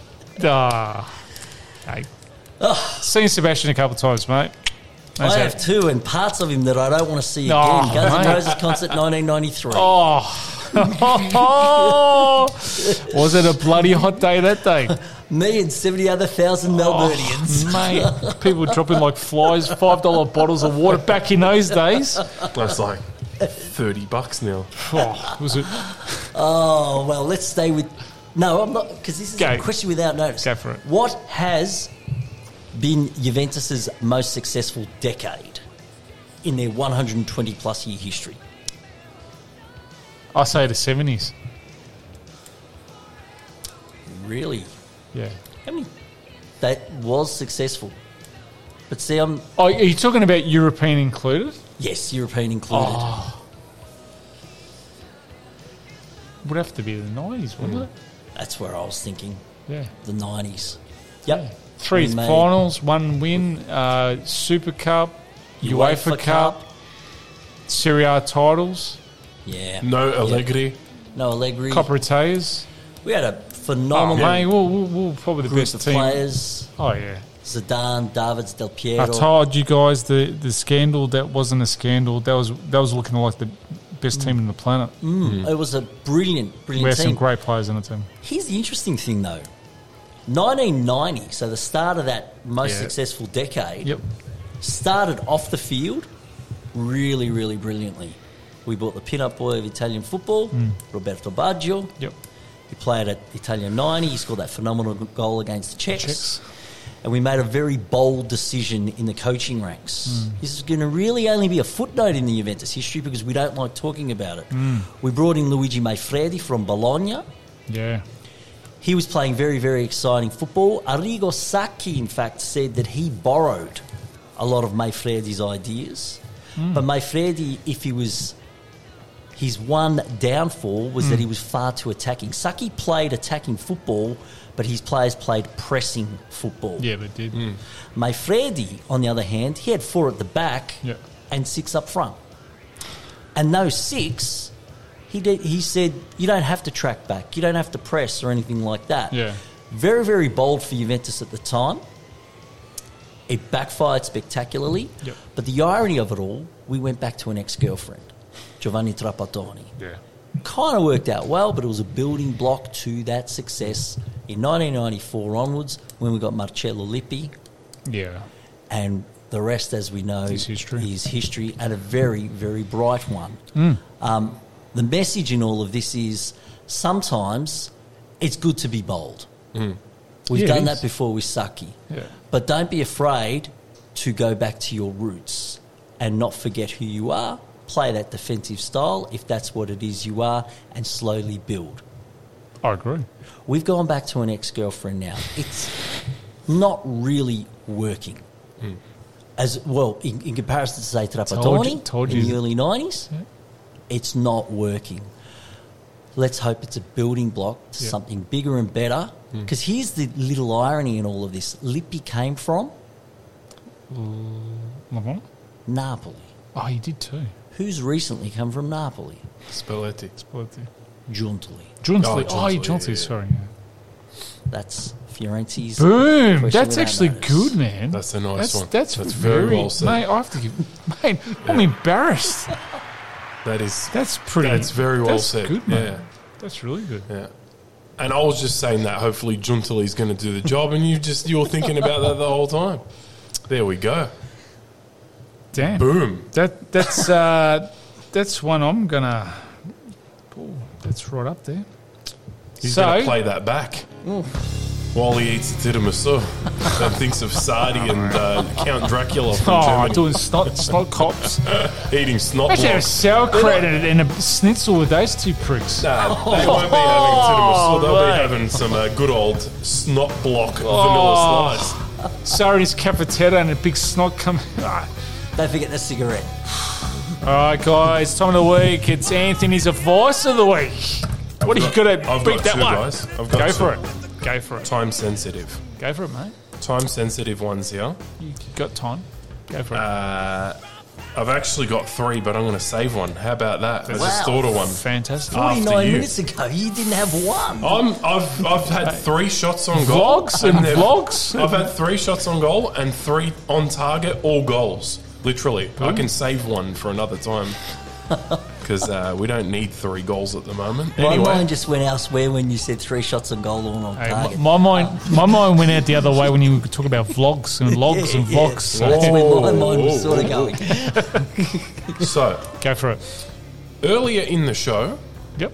[SPEAKER 3] Hey. Seen Sebastian a couple of times, mate. That's
[SPEAKER 2] I
[SPEAKER 3] it.
[SPEAKER 2] have 2 and parts of him that I don't want to see
[SPEAKER 3] Oh,
[SPEAKER 2] again. Guns N'
[SPEAKER 3] mate.
[SPEAKER 2] Roses concert 1993.
[SPEAKER 3] Oh. Was it a bloody hot day that day?
[SPEAKER 2] Me and 70 other thousand Melburnians.
[SPEAKER 3] Mate, people dropping like flies, $5 bottles of water back in those days.
[SPEAKER 1] That's like $30 now.
[SPEAKER 3] Oh, was it?
[SPEAKER 2] Oh, well, let's stay with... No, I'm not, because this is a
[SPEAKER 3] Go.
[SPEAKER 2] question without notice.
[SPEAKER 3] Go for it.
[SPEAKER 2] What has been Juventus's most successful decade in their 120-plus year history?
[SPEAKER 3] I say the 70s.
[SPEAKER 2] Really?
[SPEAKER 3] Yeah.
[SPEAKER 2] I mean, that was successful. But see, I'm...
[SPEAKER 3] Oh, are you talking about European included?
[SPEAKER 2] Yes, European included.
[SPEAKER 3] Would have to be the 90s, wouldn't it?
[SPEAKER 2] That's where I was thinking.
[SPEAKER 3] Yeah.
[SPEAKER 2] The 90s. Yep.
[SPEAKER 3] 3
[SPEAKER 2] We made
[SPEAKER 3] finals, 1 win, Super Cup, UEFA Cup, Serie A titles,
[SPEAKER 2] Yeah.
[SPEAKER 1] No Allegri.
[SPEAKER 2] No Allegri.
[SPEAKER 3] Coppa Italias.
[SPEAKER 2] We had a
[SPEAKER 3] Oh,
[SPEAKER 2] phenomenal
[SPEAKER 3] mate, we're probably the
[SPEAKER 2] group
[SPEAKER 3] best
[SPEAKER 2] of
[SPEAKER 3] team.
[SPEAKER 2] players.
[SPEAKER 3] Oh, yeah.
[SPEAKER 2] Zidane, Davids, Del
[SPEAKER 3] I
[SPEAKER 2] Piero.
[SPEAKER 3] told you guys the scandal that wasn't a scandal. That was looking like the best team on the planet.
[SPEAKER 2] It was a brilliant
[SPEAKER 3] We have
[SPEAKER 2] team.
[SPEAKER 3] some great players in the team.
[SPEAKER 2] Here's the interesting thing, though. 1990, so the start of that most
[SPEAKER 1] Yeah.
[SPEAKER 2] successful decade,
[SPEAKER 3] Yep.
[SPEAKER 2] started off the field really, really brilliantly. We bought the pin-up boy of Italian football, Roberto Baggio.
[SPEAKER 3] Yep.
[SPEAKER 2] He played at Italian 90. He scored that phenomenal goal against the Czechs.
[SPEAKER 3] Czechs.
[SPEAKER 2] And we made a very bold decision in the coaching ranks. This is going to really only be a footnote in the Juventus history because we don't like talking about it. We brought in Luigi Manfredi from Bologna.
[SPEAKER 3] Yeah.
[SPEAKER 2] He was playing very, very exciting football. Arrigo Sacchi, in fact, said that he borrowed a lot of Manfredi's ideas. But Manfredi, his one downfall was that he was far too attacking. Sacchi played attacking football, but his players played pressing football.
[SPEAKER 3] Yeah, but did.
[SPEAKER 2] Manfredi, on the other hand, he had 4 at the back
[SPEAKER 3] Yeah.
[SPEAKER 2] and 6 up front. And those 6, he said, you don't have to track back, you don't have to press or anything like that.
[SPEAKER 3] Yeah.
[SPEAKER 2] Very, very bold for Juventus at the time. It backfired spectacularly.
[SPEAKER 3] Yep.
[SPEAKER 2] But the irony of it all, we went back to an ex-girlfriend, Giovanni Trapattoni.
[SPEAKER 3] Yeah.
[SPEAKER 2] Kind of worked out well, but it was a building block to that success in 1994 onwards when we got Marcello Lippi,
[SPEAKER 3] Yeah.
[SPEAKER 2] and the rest, as we know,
[SPEAKER 3] Is history.
[SPEAKER 2] and a very, very bright one. The message in all of this is sometimes it's good to be bold. We've
[SPEAKER 3] Yeah,
[SPEAKER 2] done
[SPEAKER 3] it
[SPEAKER 2] that
[SPEAKER 3] is.
[SPEAKER 2] before with Saki.
[SPEAKER 3] Yeah.
[SPEAKER 2] But don't be afraid to go back to your roots and not forget who you are. Play that defensive style, if that's what it is you are, and slowly build.
[SPEAKER 3] I agree.
[SPEAKER 2] We've gone back to an ex-girlfriend now. It's not really working. As well, in comparison to, say, Trapattoni
[SPEAKER 3] Told
[SPEAKER 2] in
[SPEAKER 3] you.
[SPEAKER 2] the early 90s, it's not working. Let's hope it's a building block to
[SPEAKER 3] Yeah.
[SPEAKER 2] something bigger and better. Because here's the little irony in all of this. Lippi came from
[SPEAKER 3] Mhm.
[SPEAKER 2] Napoli.
[SPEAKER 3] Oh, he did too.
[SPEAKER 2] Who's recently come from Napoli?
[SPEAKER 1] Spalletti.
[SPEAKER 2] Giuntoli.
[SPEAKER 3] Junsley.
[SPEAKER 1] Oh,
[SPEAKER 3] Oh,
[SPEAKER 1] Junsley,
[SPEAKER 3] Junsley,
[SPEAKER 1] yeah.
[SPEAKER 3] sorry.
[SPEAKER 2] That's Fiorenzi's.
[SPEAKER 3] Boom.
[SPEAKER 2] question
[SPEAKER 3] That's
[SPEAKER 2] without
[SPEAKER 3] actually
[SPEAKER 2] notice.
[SPEAKER 3] good, man.
[SPEAKER 1] That's a nice one.
[SPEAKER 3] That's
[SPEAKER 1] That's very well said.
[SPEAKER 3] Mate, I have to give... Mate, I'm embarrassed.
[SPEAKER 1] That is.
[SPEAKER 3] That's pretty...
[SPEAKER 1] That's very well
[SPEAKER 3] that's
[SPEAKER 1] said.
[SPEAKER 3] good, mate.
[SPEAKER 1] Yeah.
[SPEAKER 3] That's really good.
[SPEAKER 1] Yeah. And I was just saying that hopefully Giuntoli's going to do the job, and you're thinking about that the whole time. There we go.
[SPEAKER 3] Damn.
[SPEAKER 1] Boom.
[SPEAKER 3] That's one I'm going to... That's right up there.
[SPEAKER 1] He's
[SPEAKER 3] So-
[SPEAKER 1] going to play that back while he eats a tiramisu and thinks of Sardi and Count Dracula from
[SPEAKER 3] Oh,
[SPEAKER 1] Germany.
[SPEAKER 3] doing snot cops.
[SPEAKER 1] Eating snot
[SPEAKER 3] Actually, have
[SPEAKER 1] blocks.
[SPEAKER 3] sauerkraut and a schnitzel with those two pricks.
[SPEAKER 1] Nah, they won't be having tiramisu. They'll
[SPEAKER 3] mate.
[SPEAKER 1] be having some good old snot block vanilla slice.
[SPEAKER 3] Sardi's cafeteria and a big snot coming.
[SPEAKER 2] Don't forget the cigarette.
[SPEAKER 3] All right, guys, time of the week. It's Anthony's advice of the week. What are you going to
[SPEAKER 1] I've
[SPEAKER 3] beat
[SPEAKER 1] got
[SPEAKER 3] that
[SPEAKER 1] two,
[SPEAKER 3] one?
[SPEAKER 1] guys. I've got
[SPEAKER 3] Go
[SPEAKER 1] two.
[SPEAKER 3] for it. Go for it.
[SPEAKER 1] Time sensitive.
[SPEAKER 3] Go for it, mate.
[SPEAKER 1] Time sensitive ones here.
[SPEAKER 3] You got time. Go for it.
[SPEAKER 1] I've actually got 3, but I'm going to save one. How about that? I just
[SPEAKER 2] Wow.
[SPEAKER 1] thought of one.
[SPEAKER 3] Fantastic.
[SPEAKER 1] After
[SPEAKER 2] 49
[SPEAKER 1] you.
[SPEAKER 2] minutes ago, you didn't have one.
[SPEAKER 1] I've had 3 shots on goal.
[SPEAKER 3] Vlogs and
[SPEAKER 1] they've-
[SPEAKER 3] vlogs.
[SPEAKER 1] I've had 3 shots on goal and 3 on target, all goals. Literally. I can save one for another time. Because we don't need 3 goals at the moment.
[SPEAKER 2] My
[SPEAKER 1] Anyway,
[SPEAKER 2] mind just went elsewhere when you said 3 shots on goal on
[SPEAKER 3] Hey,
[SPEAKER 2] target.
[SPEAKER 3] my mind went out the other way when you talk about vlogs and logs and
[SPEAKER 2] Yeah,
[SPEAKER 3] vlogs. So
[SPEAKER 2] That's where my
[SPEAKER 1] Whoa,
[SPEAKER 2] mind was
[SPEAKER 1] whoa,
[SPEAKER 2] sort of
[SPEAKER 1] whoa.
[SPEAKER 2] going.
[SPEAKER 1] so
[SPEAKER 3] go for it.
[SPEAKER 1] earlier in the show,
[SPEAKER 3] Yep.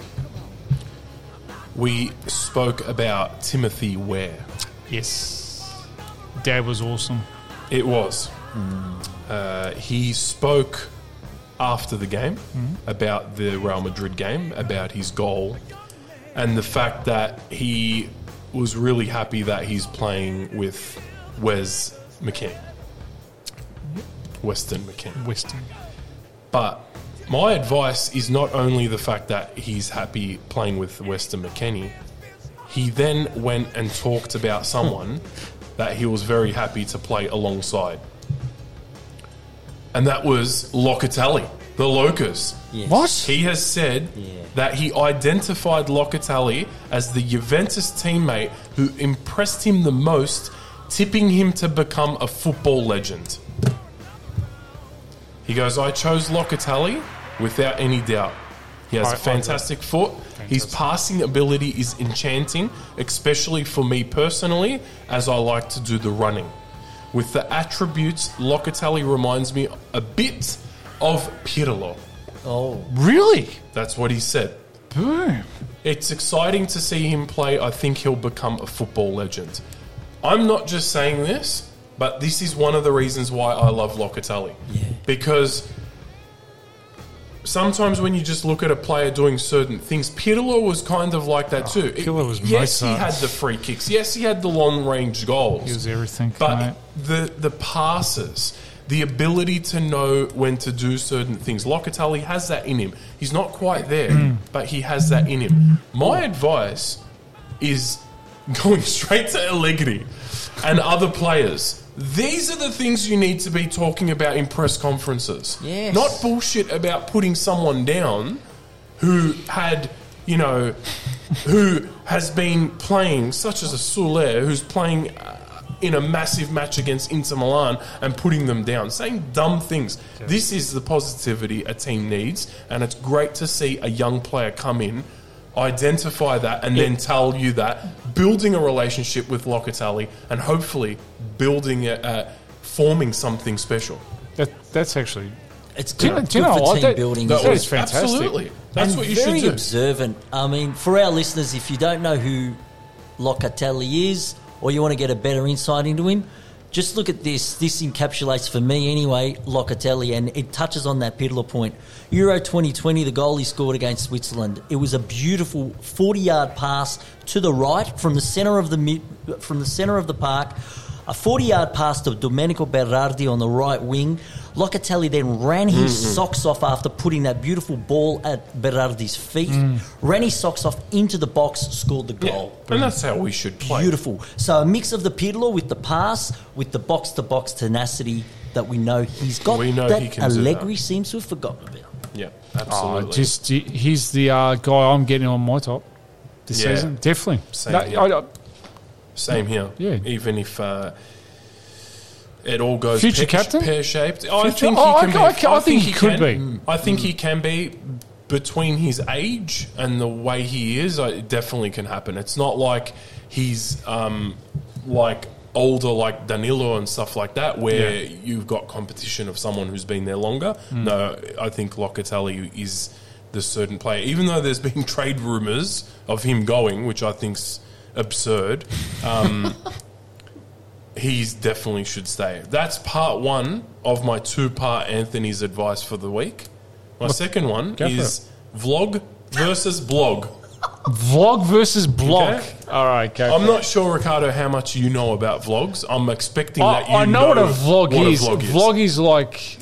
[SPEAKER 1] we spoke about Timothy Ware.
[SPEAKER 3] Yes. Dad was awesome.
[SPEAKER 1] It was. He spoke after the game about the Real Madrid game, about his goal, and the fact that he was really happy that he's playing with Wes McKennie. Weston McKennie.
[SPEAKER 3] Western.
[SPEAKER 1] But my advice is not only the fact that he's happy playing with Weston McKennie, he then went and talked about someone that he was very happy to play alongside. And that was Locatelli, the Locas.
[SPEAKER 2] Yes.
[SPEAKER 3] What?
[SPEAKER 1] He has said that he identified Locatelli as the Juventus teammate who impressed him the most tipping him to become a football legend. He goes, I chose Locatelli without any doubt. He has a fantastic foot. His passing ability is enchanting, especially for me personally, as I like to do the running. With the attributes, Locatelli reminds me a bit of Pirlo.
[SPEAKER 2] Oh,
[SPEAKER 3] Really?
[SPEAKER 1] That's what he said.
[SPEAKER 3] Boom.
[SPEAKER 1] It's exciting to see him play. I think he'll become a football legend. I'm not just saying this, but this is one of the reasons why I love Locatelli.
[SPEAKER 2] Yeah.
[SPEAKER 1] Because sometimes when you just look at a player doing certain things, Pirlo was kind of like that too.
[SPEAKER 3] Pirlo was
[SPEAKER 1] yes, he
[SPEAKER 3] Mozart.
[SPEAKER 1] had the free kicks. Yes, he had the long range goals.
[SPEAKER 3] He was everything,
[SPEAKER 1] But
[SPEAKER 3] mate.
[SPEAKER 1] the passes, the ability to know when to do certain things, Locatelli has that in him. He's not quite there, but he has that in him. My advice is going straight to Allegri and other players. These are the things you need to be talking about in press conferences.
[SPEAKER 2] Yes.
[SPEAKER 1] Not bullshit about putting someone down who had, who has been playing, such as a Soler, who's playing in a massive match against Inter Milan and putting them down, saying dumb things. Yeah. This is the positivity a team needs, and it's great to see a young player come in, identify that, and then tell you that, building a relationship with Locatelli and hopefully building forming something special.
[SPEAKER 3] That's actually...
[SPEAKER 2] it's
[SPEAKER 3] Do you
[SPEAKER 2] good,
[SPEAKER 3] know
[SPEAKER 2] good for
[SPEAKER 3] what?
[SPEAKER 2] team
[SPEAKER 3] That-
[SPEAKER 2] building.
[SPEAKER 3] that
[SPEAKER 2] as well.
[SPEAKER 3] is fantastic.
[SPEAKER 1] Absolutely. That's
[SPEAKER 2] and
[SPEAKER 1] what you
[SPEAKER 2] very
[SPEAKER 1] should do.
[SPEAKER 2] observant. I mean, for our listeners, if you don't know who Locatelli is, or you want to get a better insight into him, just look at this. This encapsulates, for me anyway, Locatelli, and it touches on that Pirlo point. Euro 2020, the goal he scored against Switzerland. It was a beautiful 40-yard pass to the right from the centre of the park. A 40-yard pass to Domenico Berardi on the right wing. Locatelli then ran his socks off after putting that beautiful ball at Berardi's feet. Ran his socks off into the box, scored the goal.
[SPEAKER 1] And that's how we should play.
[SPEAKER 2] Beautiful. So a mix of the Pirlo with the pass, with the box-to-box tenacity that we know he's got.
[SPEAKER 1] We know
[SPEAKER 2] that
[SPEAKER 1] he can do
[SPEAKER 2] Allegri
[SPEAKER 1] that.
[SPEAKER 2] seems to have forgotten about.
[SPEAKER 1] Yeah,
[SPEAKER 3] Oh,
[SPEAKER 1] absolutely.
[SPEAKER 3] he's the guy I'm getting on my top this
[SPEAKER 1] Yeah.
[SPEAKER 3] season. Definitely.
[SPEAKER 1] Same here.
[SPEAKER 3] I-
[SPEAKER 1] Same here.
[SPEAKER 3] Yeah.
[SPEAKER 1] Even if it all goes
[SPEAKER 3] Future captain?
[SPEAKER 1] pear-shaped. I
[SPEAKER 3] Future-
[SPEAKER 1] think
[SPEAKER 3] oh,
[SPEAKER 1] he can be.
[SPEAKER 3] I think he could
[SPEAKER 1] can.
[SPEAKER 3] be.
[SPEAKER 1] I think he can be. Between his age and the way he is, it definitely can happen. It's not like he's like older, like Danilo and stuff like that, where you've got competition of someone who's been there longer. No, I think Locatelli is the certain player. Even though there's been trade rumours of him going, which I think's absurd, he's definitely should stay. That's part one of my two-part Anthony's advice for the week. My second one
[SPEAKER 3] Go for
[SPEAKER 1] is vlog versus blog.
[SPEAKER 3] Vlog versus blog.
[SPEAKER 1] Okay.
[SPEAKER 3] All right, go.
[SPEAKER 1] I'm not sure, Ricardo, how much you know about vlogs. I'm expecting that you
[SPEAKER 3] I know what a vlog
[SPEAKER 1] what
[SPEAKER 3] is.
[SPEAKER 1] A vlog
[SPEAKER 3] Vlog is like,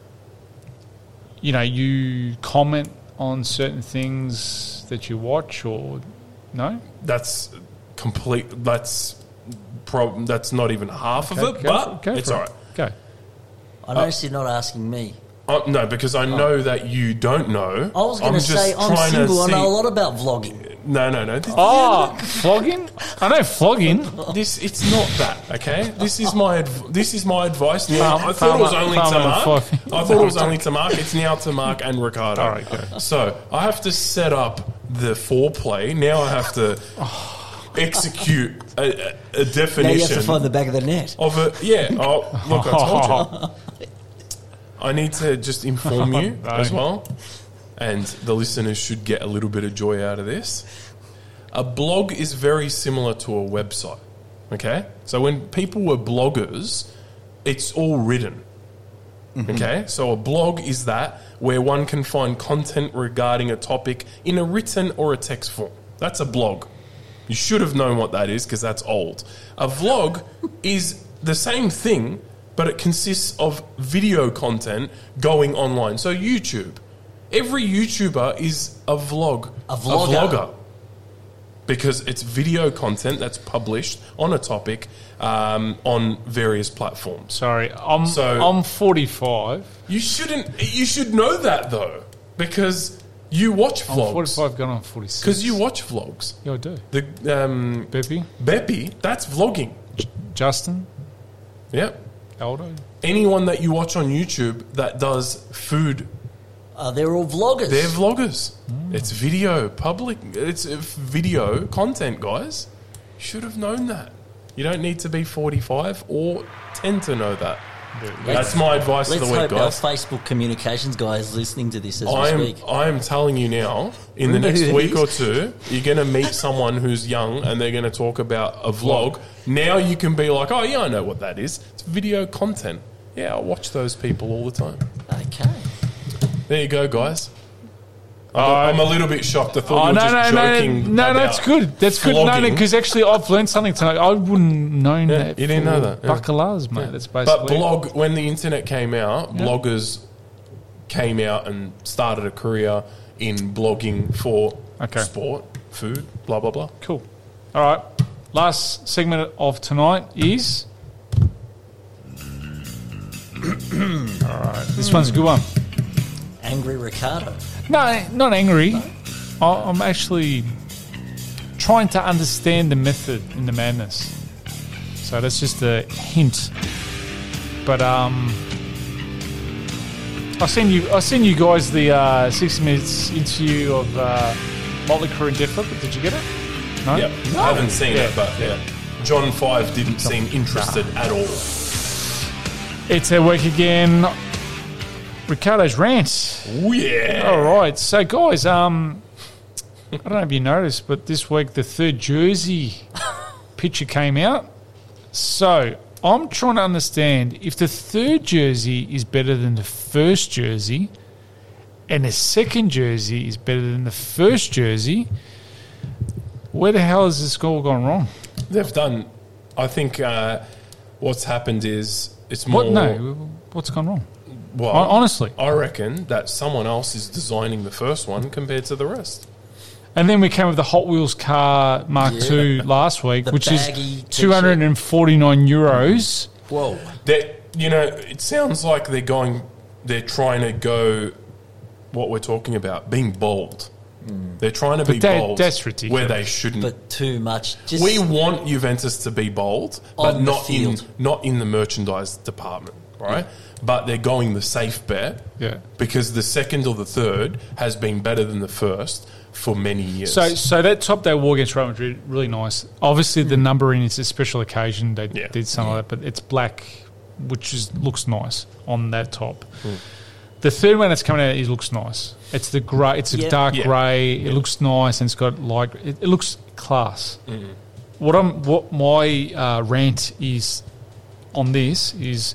[SPEAKER 3] you comment on certain things that you watch, or no?
[SPEAKER 1] That's complete. That's not even half of it, but it's all right.
[SPEAKER 3] Go.
[SPEAKER 2] I noticed you're not asking me.
[SPEAKER 1] No, because I know that you don't know.
[SPEAKER 2] I was going to say, I'm single. I know a lot about vlogging.
[SPEAKER 1] No.
[SPEAKER 3] Flogging? I know flogging.
[SPEAKER 1] It's not that, okay? This is my advice. Now, I thought it was only to Mark. It's now to Mark and Ricardo.
[SPEAKER 3] All right, go.
[SPEAKER 1] So I have to set up the foreplay. Now I have to execute a definition.
[SPEAKER 2] Now you have to find the back of the net.
[SPEAKER 1] Of it. Yeah. Oh, look, I told you. I need to just inform you
[SPEAKER 3] No.
[SPEAKER 1] as well, and the listeners should get a little bit of joy out of this. A blog is very similar to a website, okay? So when people were bloggers, it's all written, okay? So a blog is that where one can find content regarding a topic in a written or a text form. That's a blog. You should have known what that is because that's old. A vlog is the same thing, but it consists of video content going online. So YouTube. Every YouTuber is a vlog.
[SPEAKER 2] A vlogger.
[SPEAKER 1] Because it's video content that's published on a topic on various platforms.
[SPEAKER 3] Sorry, I'm 45.
[SPEAKER 1] You should know that though, because you watch
[SPEAKER 3] I'm
[SPEAKER 1] vlogs.
[SPEAKER 3] 45 going on 46.
[SPEAKER 1] Because you watch vlogs.
[SPEAKER 3] Yeah, I do.
[SPEAKER 1] The
[SPEAKER 3] Beppy?
[SPEAKER 1] Beppy, that's vlogging.
[SPEAKER 3] Justin,
[SPEAKER 1] Yep.
[SPEAKER 3] Aldo.
[SPEAKER 1] Anyone that you watch on YouTube that does food,
[SPEAKER 2] They're all vloggers.
[SPEAKER 1] they're vloggers. It's video, it's video content, guys. You should have known that. You don't need to be 45 or 10 to know that. That's my advice of the week,
[SPEAKER 2] Let's hope
[SPEAKER 1] guys.
[SPEAKER 2] our Facebook communications guy is listening to this as we speak.
[SPEAKER 1] I am telling you now, in the
[SPEAKER 2] Remember
[SPEAKER 1] next
[SPEAKER 2] who it
[SPEAKER 1] week
[SPEAKER 2] is?
[SPEAKER 1] or two, you're going to meet someone who's young and they're going to talk about a vlog. Now you can be like, oh, yeah, I know what that is. It's video content. Yeah, I watch those people all the time.
[SPEAKER 2] Okay.
[SPEAKER 1] There you go, guys. I'm a little bit shocked. I thought you were just joking.
[SPEAKER 3] No,
[SPEAKER 1] about
[SPEAKER 3] that's good. That's good. No,
[SPEAKER 1] vlogging.
[SPEAKER 3] because actually I've learned something tonight. I wouldn't known
[SPEAKER 1] Yeah,
[SPEAKER 3] that.
[SPEAKER 1] you didn't know that, yeah.
[SPEAKER 3] Bacalas, mate. That's
[SPEAKER 1] But
[SPEAKER 3] basically.
[SPEAKER 1] when the internet came out, bloggers came out and started a career in blogging for
[SPEAKER 3] Okay.
[SPEAKER 1] sport, food, blah, blah, blah.
[SPEAKER 3] Cool. All right. Last segment of tonight is. All right. This one's a good one.
[SPEAKER 2] Angry Ricardo.
[SPEAKER 3] No, not angry. I'm actually trying to understand the method in the madness. So that's just a hint. But I seen you guys the 60 Minutes interview of Motley Crue and Def Leppard. Did you get it? No.
[SPEAKER 1] Yep. I haven't seen it, but yeah. John 5 didn't seem interested at all.
[SPEAKER 3] It's a week again. Ricardo's rant.
[SPEAKER 1] Oh, yeah.
[SPEAKER 3] All right, so guys, I don't know if you noticed, but this week the third jersey picture came out. So I'm trying to understand if the third jersey is better than the first jersey, and the second jersey is better than the first jersey. Where the hell has this all gone wrong?
[SPEAKER 1] They've done, I think what's happened is it's more...
[SPEAKER 3] What? No, what's gone wrong?
[SPEAKER 1] Well,
[SPEAKER 3] Honestly.
[SPEAKER 1] I reckon that someone else is designing the first one compared to the rest.
[SPEAKER 3] And then we came with the Hot Wheels car Mark II last week,
[SPEAKER 2] The
[SPEAKER 3] which is
[SPEAKER 2] baggy t-shirt.
[SPEAKER 3] 249 euros.
[SPEAKER 2] Whoa.
[SPEAKER 1] It sounds like they're trying to go what we're talking about, being bold. They're trying to be bold.
[SPEAKER 3] That's ridiculous.
[SPEAKER 1] Where they shouldn't.
[SPEAKER 2] But too much. Just
[SPEAKER 1] We want Juventus to be bold, but
[SPEAKER 2] On the
[SPEAKER 1] not
[SPEAKER 2] field.
[SPEAKER 1] in the merchandise department, right? But they're going the safe bet,
[SPEAKER 3] Yeah.
[SPEAKER 1] because the second or the third has been better than the first for many years.
[SPEAKER 3] So that top they wore against Real Madrid, really nice. Obviously, the numbering is a special occasion. They did something like that, but it's black, which looks nice on that top. The third one that's coming out, it looks nice. It's the grey. It's a dark grey. It looks nice, and it's got light. It looks class. What my rant is on this is,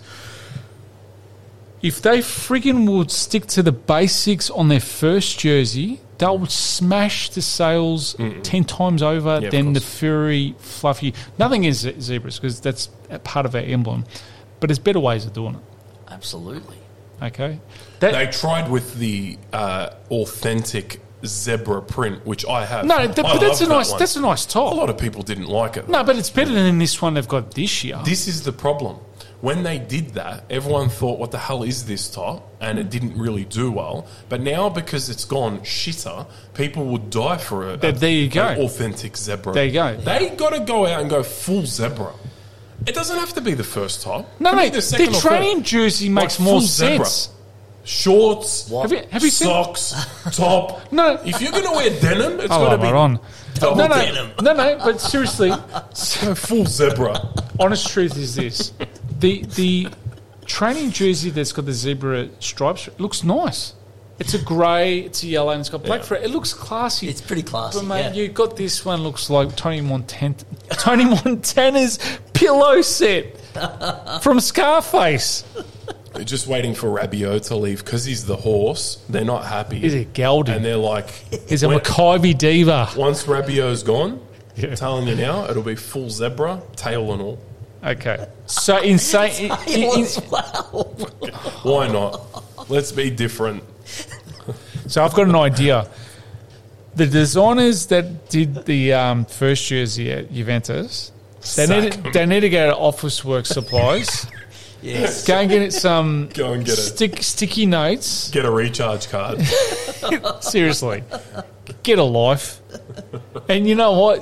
[SPEAKER 3] if they friggin' would stick to the basics on their first jersey, they would smash the sales 10 times over
[SPEAKER 1] Yeah, of
[SPEAKER 3] than the
[SPEAKER 1] course.
[SPEAKER 3] furry, fluffy. Nothing is zebras because that's a part of our emblem, but there's better ways of doing it.
[SPEAKER 2] Absolutely.
[SPEAKER 3] Okay,
[SPEAKER 1] they tried with the authentic zebra print, which I have.
[SPEAKER 3] but that's a nice
[SPEAKER 1] A
[SPEAKER 3] top.
[SPEAKER 1] lot of people didn't like it.
[SPEAKER 3] No, but it's better than this one they've got this year.
[SPEAKER 1] This is the problem. When they did that, everyone thought, what the hell is this top? And it didn't really do well. But now, because it's gone shitter, people would die for it.
[SPEAKER 3] There you go.
[SPEAKER 1] An authentic zebra.
[SPEAKER 3] There you go.
[SPEAKER 1] They got to go out and go full zebra. It doesn't have to be the first top.
[SPEAKER 3] No,
[SPEAKER 1] It could be the second
[SPEAKER 3] the
[SPEAKER 1] or
[SPEAKER 3] training
[SPEAKER 1] third.
[SPEAKER 3] jersey makes
[SPEAKER 1] Like
[SPEAKER 3] more
[SPEAKER 1] full zebra.
[SPEAKER 3] sense.
[SPEAKER 1] Shorts,
[SPEAKER 3] Have you seen?
[SPEAKER 1] socks, top.
[SPEAKER 3] No.
[SPEAKER 1] If you're going to wear denim, it's
[SPEAKER 3] Oh,
[SPEAKER 1] got to be
[SPEAKER 3] right on.
[SPEAKER 1] double
[SPEAKER 3] No,
[SPEAKER 1] denim.
[SPEAKER 3] no. But seriously,
[SPEAKER 1] Go full zebra.
[SPEAKER 3] honest truth is this: the training jersey that's got the zebra stripes looks nice. It's a grey, it's a yellow, and it's got black for it. It looks classy.
[SPEAKER 2] It's pretty classy.
[SPEAKER 3] But mate,
[SPEAKER 2] yeah.
[SPEAKER 3] you got this one looks like Tony Montana's pillow set from Scarface.
[SPEAKER 1] They're just waiting for Rabiot to leave because he's the horse. They're not happy.
[SPEAKER 3] He's a gelding.
[SPEAKER 1] And they're like,
[SPEAKER 3] He's a
[SPEAKER 1] when-
[SPEAKER 3] Maccabi diva.
[SPEAKER 1] once Rabiot's gone,
[SPEAKER 3] Yeah.
[SPEAKER 1] I'm telling you now, it'll be full zebra, tail and all.
[SPEAKER 3] Okay, so insane.
[SPEAKER 2] Wow.
[SPEAKER 1] Why not? Let's be different.
[SPEAKER 3] So I've got an idea. The designers that did the first jersey at Juventus, they need to go to Office Work Supplies.
[SPEAKER 2] Yes.
[SPEAKER 3] Go and get some
[SPEAKER 1] Go and get it.
[SPEAKER 3] sticky notes.
[SPEAKER 1] Get a recharge card.
[SPEAKER 3] Seriously, get a life. And you know what?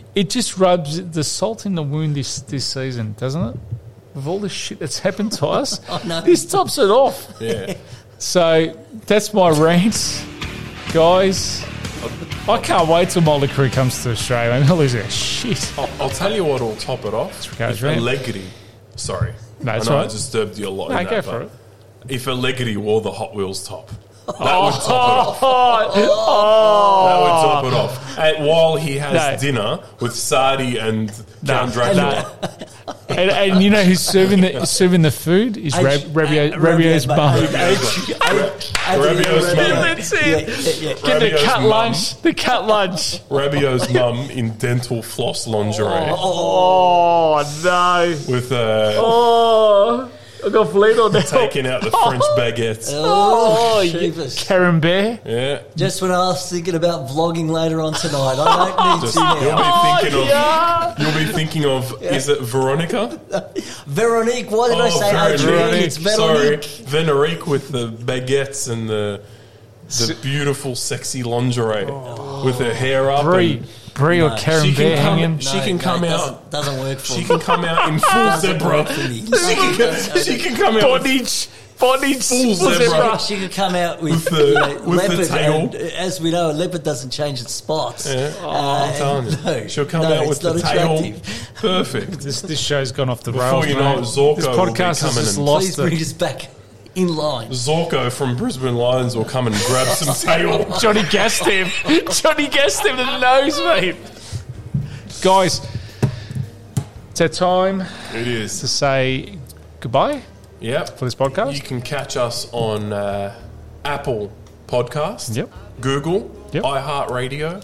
[SPEAKER 3] it just rubs the salt in the wound this season, doesn't it? With all the shit that's happened to us,
[SPEAKER 2] know.
[SPEAKER 3] this tops it off.
[SPEAKER 1] Yeah.
[SPEAKER 3] So that's my rant, guys. I can't wait till Motley Crue comes to Australia. I'm going to lose their shit.
[SPEAKER 1] I'll tell you what will top it off.
[SPEAKER 3] Ricardo's
[SPEAKER 1] If
[SPEAKER 3] rant.
[SPEAKER 1] Allegri, sorry.
[SPEAKER 3] No, it's
[SPEAKER 1] I know
[SPEAKER 3] all
[SPEAKER 1] I
[SPEAKER 3] right.
[SPEAKER 1] disturbed you a lot.
[SPEAKER 3] No,
[SPEAKER 1] in that,
[SPEAKER 3] go for
[SPEAKER 1] but
[SPEAKER 3] it.
[SPEAKER 1] If Allegri wore the Hot Wheels top, that would
[SPEAKER 3] Oh,
[SPEAKER 1] top it off. That would top it off. And while he has
[SPEAKER 3] No.
[SPEAKER 1] dinner with Sardi and Count Dracula.
[SPEAKER 3] And you know who's serving the food is Rabio's mum.
[SPEAKER 1] Rabio's mum.
[SPEAKER 3] That's it.
[SPEAKER 2] Yeah.
[SPEAKER 3] Get the
[SPEAKER 1] Rabio's
[SPEAKER 3] cut
[SPEAKER 1] mum.
[SPEAKER 3] lunch. The cut lunch.
[SPEAKER 1] Rabio's mum in dental floss lingerie
[SPEAKER 3] Oh no!
[SPEAKER 1] with
[SPEAKER 3] Oh, I got bleed on now.
[SPEAKER 1] taking out the French baguettes.
[SPEAKER 2] Oh,
[SPEAKER 3] you
[SPEAKER 2] Jeepers.
[SPEAKER 3] Karen Bear.
[SPEAKER 1] Yeah.
[SPEAKER 2] Just when I was thinking about vlogging later on tonight, I don't need
[SPEAKER 1] Just,
[SPEAKER 2] to now.
[SPEAKER 1] you'll be thinking of is it Veronica?
[SPEAKER 2] Veronique, why did I say Adrienne? It's Veronique.
[SPEAKER 1] Sorry, Venerique with the baguettes and the beautiful, sexy lingerie with her hair up.
[SPEAKER 3] Brie or Karen
[SPEAKER 1] She
[SPEAKER 3] Bear
[SPEAKER 1] can come,
[SPEAKER 3] hanging.
[SPEAKER 1] she can come out.
[SPEAKER 2] Doesn't work for
[SPEAKER 1] She
[SPEAKER 2] me.
[SPEAKER 1] can come out in full
[SPEAKER 2] Doesn't
[SPEAKER 1] zebra.
[SPEAKER 2] work for me.
[SPEAKER 1] She can come out with
[SPEAKER 3] Bondage.
[SPEAKER 1] full zebra.
[SPEAKER 2] She could come out with,
[SPEAKER 1] the
[SPEAKER 2] leopard,
[SPEAKER 1] tail.
[SPEAKER 2] and as we know, a leopard doesn't change its spots.
[SPEAKER 1] Yeah. I'm telling you.
[SPEAKER 2] No,
[SPEAKER 1] She'll come
[SPEAKER 2] no,
[SPEAKER 1] out with
[SPEAKER 2] it's not
[SPEAKER 1] the tail.
[SPEAKER 2] attractive.
[SPEAKER 1] Perfect.
[SPEAKER 3] This show's gone off the
[SPEAKER 1] Before
[SPEAKER 3] rails.
[SPEAKER 1] you know
[SPEAKER 3] mate.
[SPEAKER 1] it, Zorko
[SPEAKER 3] This
[SPEAKER 1] will be
[SPEAKER 3] podcast has
[SPEAKER 1] coming
[SPEAKER 3] just
[SPEAKER 1] and-
[SPEAKER 3] lost
[SPEAKER 2] Please bring
[SPEAKER 3] it.
[SPEAKER 2] us back in line.
[SPEAKER 1] Zorko from Brisbane Lions will come and grab some tail.
[SPEAKER 3] Johnny gassed him. Johnny gassed him to the nose, mate. Guys, it's our time
[SPEAKER 1] It
[SPEAKER 3] to
[SPEAKER 1] is.
[SPEAKER 3] say goodbye
[SPEAKER 1] Yep.
[SPEAKER 3] for this podcast.
[SPEAKER 1] You can catch us on Apple Podcast,
[SPEAKER 3] Yep.
[SPEAKER 1] Google,
[SPEAKER 3] Yep.
[SPEAKER 1] iHeartRadio,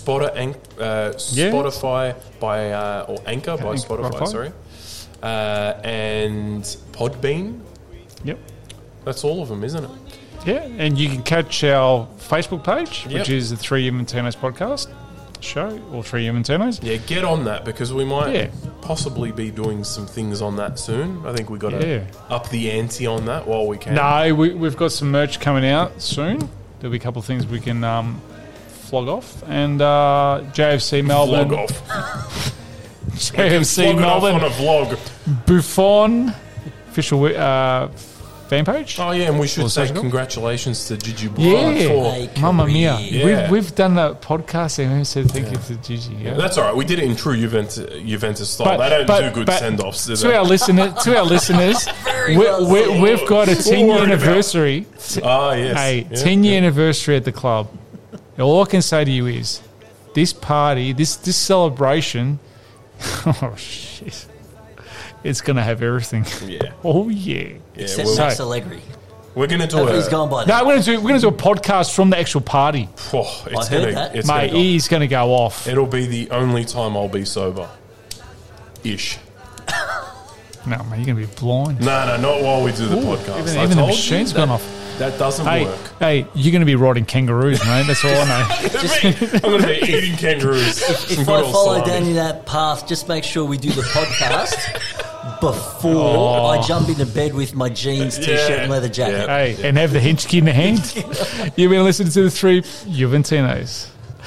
[SPEAKER 1] Spotify by or Anchor by Spotify. Sorry, and Podbean.
[SPEAKER 3] Yep.
[SPEAKER 1] That's all of them, isn't it?
[SPEAKER 3] Yeah, and you can catch our Facebook page,
[SPEAKER 1] Yep.
[SPEAKER 3] which is the 3 Inventinos podcast show, or 3 Inventinos.
[SPEAKER 1] Yeah, get on that because we might
[SPEAKER 3] Yeah.
[SPEAKER 1] possibly be doing some things on that soon. I think we got to
[SPEAKER 3] Yeah.
[SPEAKER 1] up the ante on that while we can.
[SPEAKER 3] No, we've got some merch coming out soon. There'll be a couple of things we can flog off. And JFC Melbourne.
[SPEAKER 1] Vlog off.
[SPEAKER 3] JFC
[SPEAKER 1] Vlog it off
[SPEAKER 3] Melbourne.
[SPEAKER 1] on a vlog.
[SPEAKER 3] Buffon official fan page.
[SPEAKER 1] Oh yeah, and we should
[SPEAKER 3] Or
[SPEAKER 1] say
[SPEAKER 3] social?
[SPEAKER 1] congratulations to Gigi Buffon
[SPEAKER 3] Yeah.
[SPEAKER 1] for.
[SPEAKER 2] Hey,
[SPEAKER 3] Mamma mia.
[SPEAKER 1] Yeah.
[SPEAKER 3] We've done a podcast and we said thank you to Gigi. Yeah.
[SPEAKER 1] That's all right. We did it in true Juventus style. They don't do good send-offs, do
[SPEAKER 3] to
[SPEAKER 1] they?
[SPEAKER 3] our listeners,
[SPEAKER 2] well said.
[SPEAKER 3] we've got a 10-year
[SPEAKER 1] worried about.
[SPEAKER 3] anniversary.
[SPEAKER 1] Ah, yes.
[SPEAKER 3] A
[SPEAKER 1] Yeah.
[SPEAKER 3] 10-year anniversary at the club. All I can say to you is, this party, this celebration, oh shit, it's going to have everything.
[SPEAKER 1] Yeah.
[SPEAKER 3] Oh yeah.
[SPEAKER 1] Yeah,
[SPEAKER 2] Except
[SPEAKER 1] we'll-
[SPEAKER 2] Max
[SPEAKER 3] So-
[SPEAKER 2] Allegri.
[SPEAKER 1] we're going to do
[SPEAKER 2] Hopefully he's
[SPEAKER 1] a.
[SPEAKER 2] gone by
[SPEAKER 3] No,
[SPEAKER 2] now.
[SPEAKER 3] we're going to do a podcast from the actual party,
[SPEAKER 1] Oh, it's
[SPEAKER 2] I heard
[SPEAKER 1] gonna,
[SPEAKER 2] that.
[SPEAKER 1] It's
[SPEAKER 3] mate.
[SPEAKER 1] gonna go.
[SPEAKER 3] He's going to go off.
[SPEAKER 1] It'll be the only time I'll be sober. Ish.
[SPEAKER 3] No, man, you're going to be blind.
[SPEAKER 1] No, not while we do the podcast.
[SPEAKER 3] Even,
[SPEAKER 1] I
[SPEAKER 3] even the
[SPEAKER 1] told you
[SPEAKER 3] machine's
[SPEAKER 1] that-
[SPEAKER 3] gone off.
[SPEAKER 1] That doesn't
[SPEAKER 3] Hey,
[SPEAKER 1] work.
[SPEAKER 3] hey, you're going to be riding kangaroos, mate. That's all I know.
[SPEAKER 1] I'm going to be eating kangaroos. Some
[SPEAKER 2] If
[SPEAKER 1] good
[SPEAKER 2] I
[SPEAKER 1] old
[SPEAKER 2] follow
[SPEAKER 1] salami.
[SPEAKER 2] down that path, just make sure we do the podcast before I jump into bed with my jeans, t-shirt, and leather jacket.
[SPEAKER 1] Yeah.
[SPEAKER 3] Hey, and have the hinge key in the hand. You've been listening to the 3 Juventinos.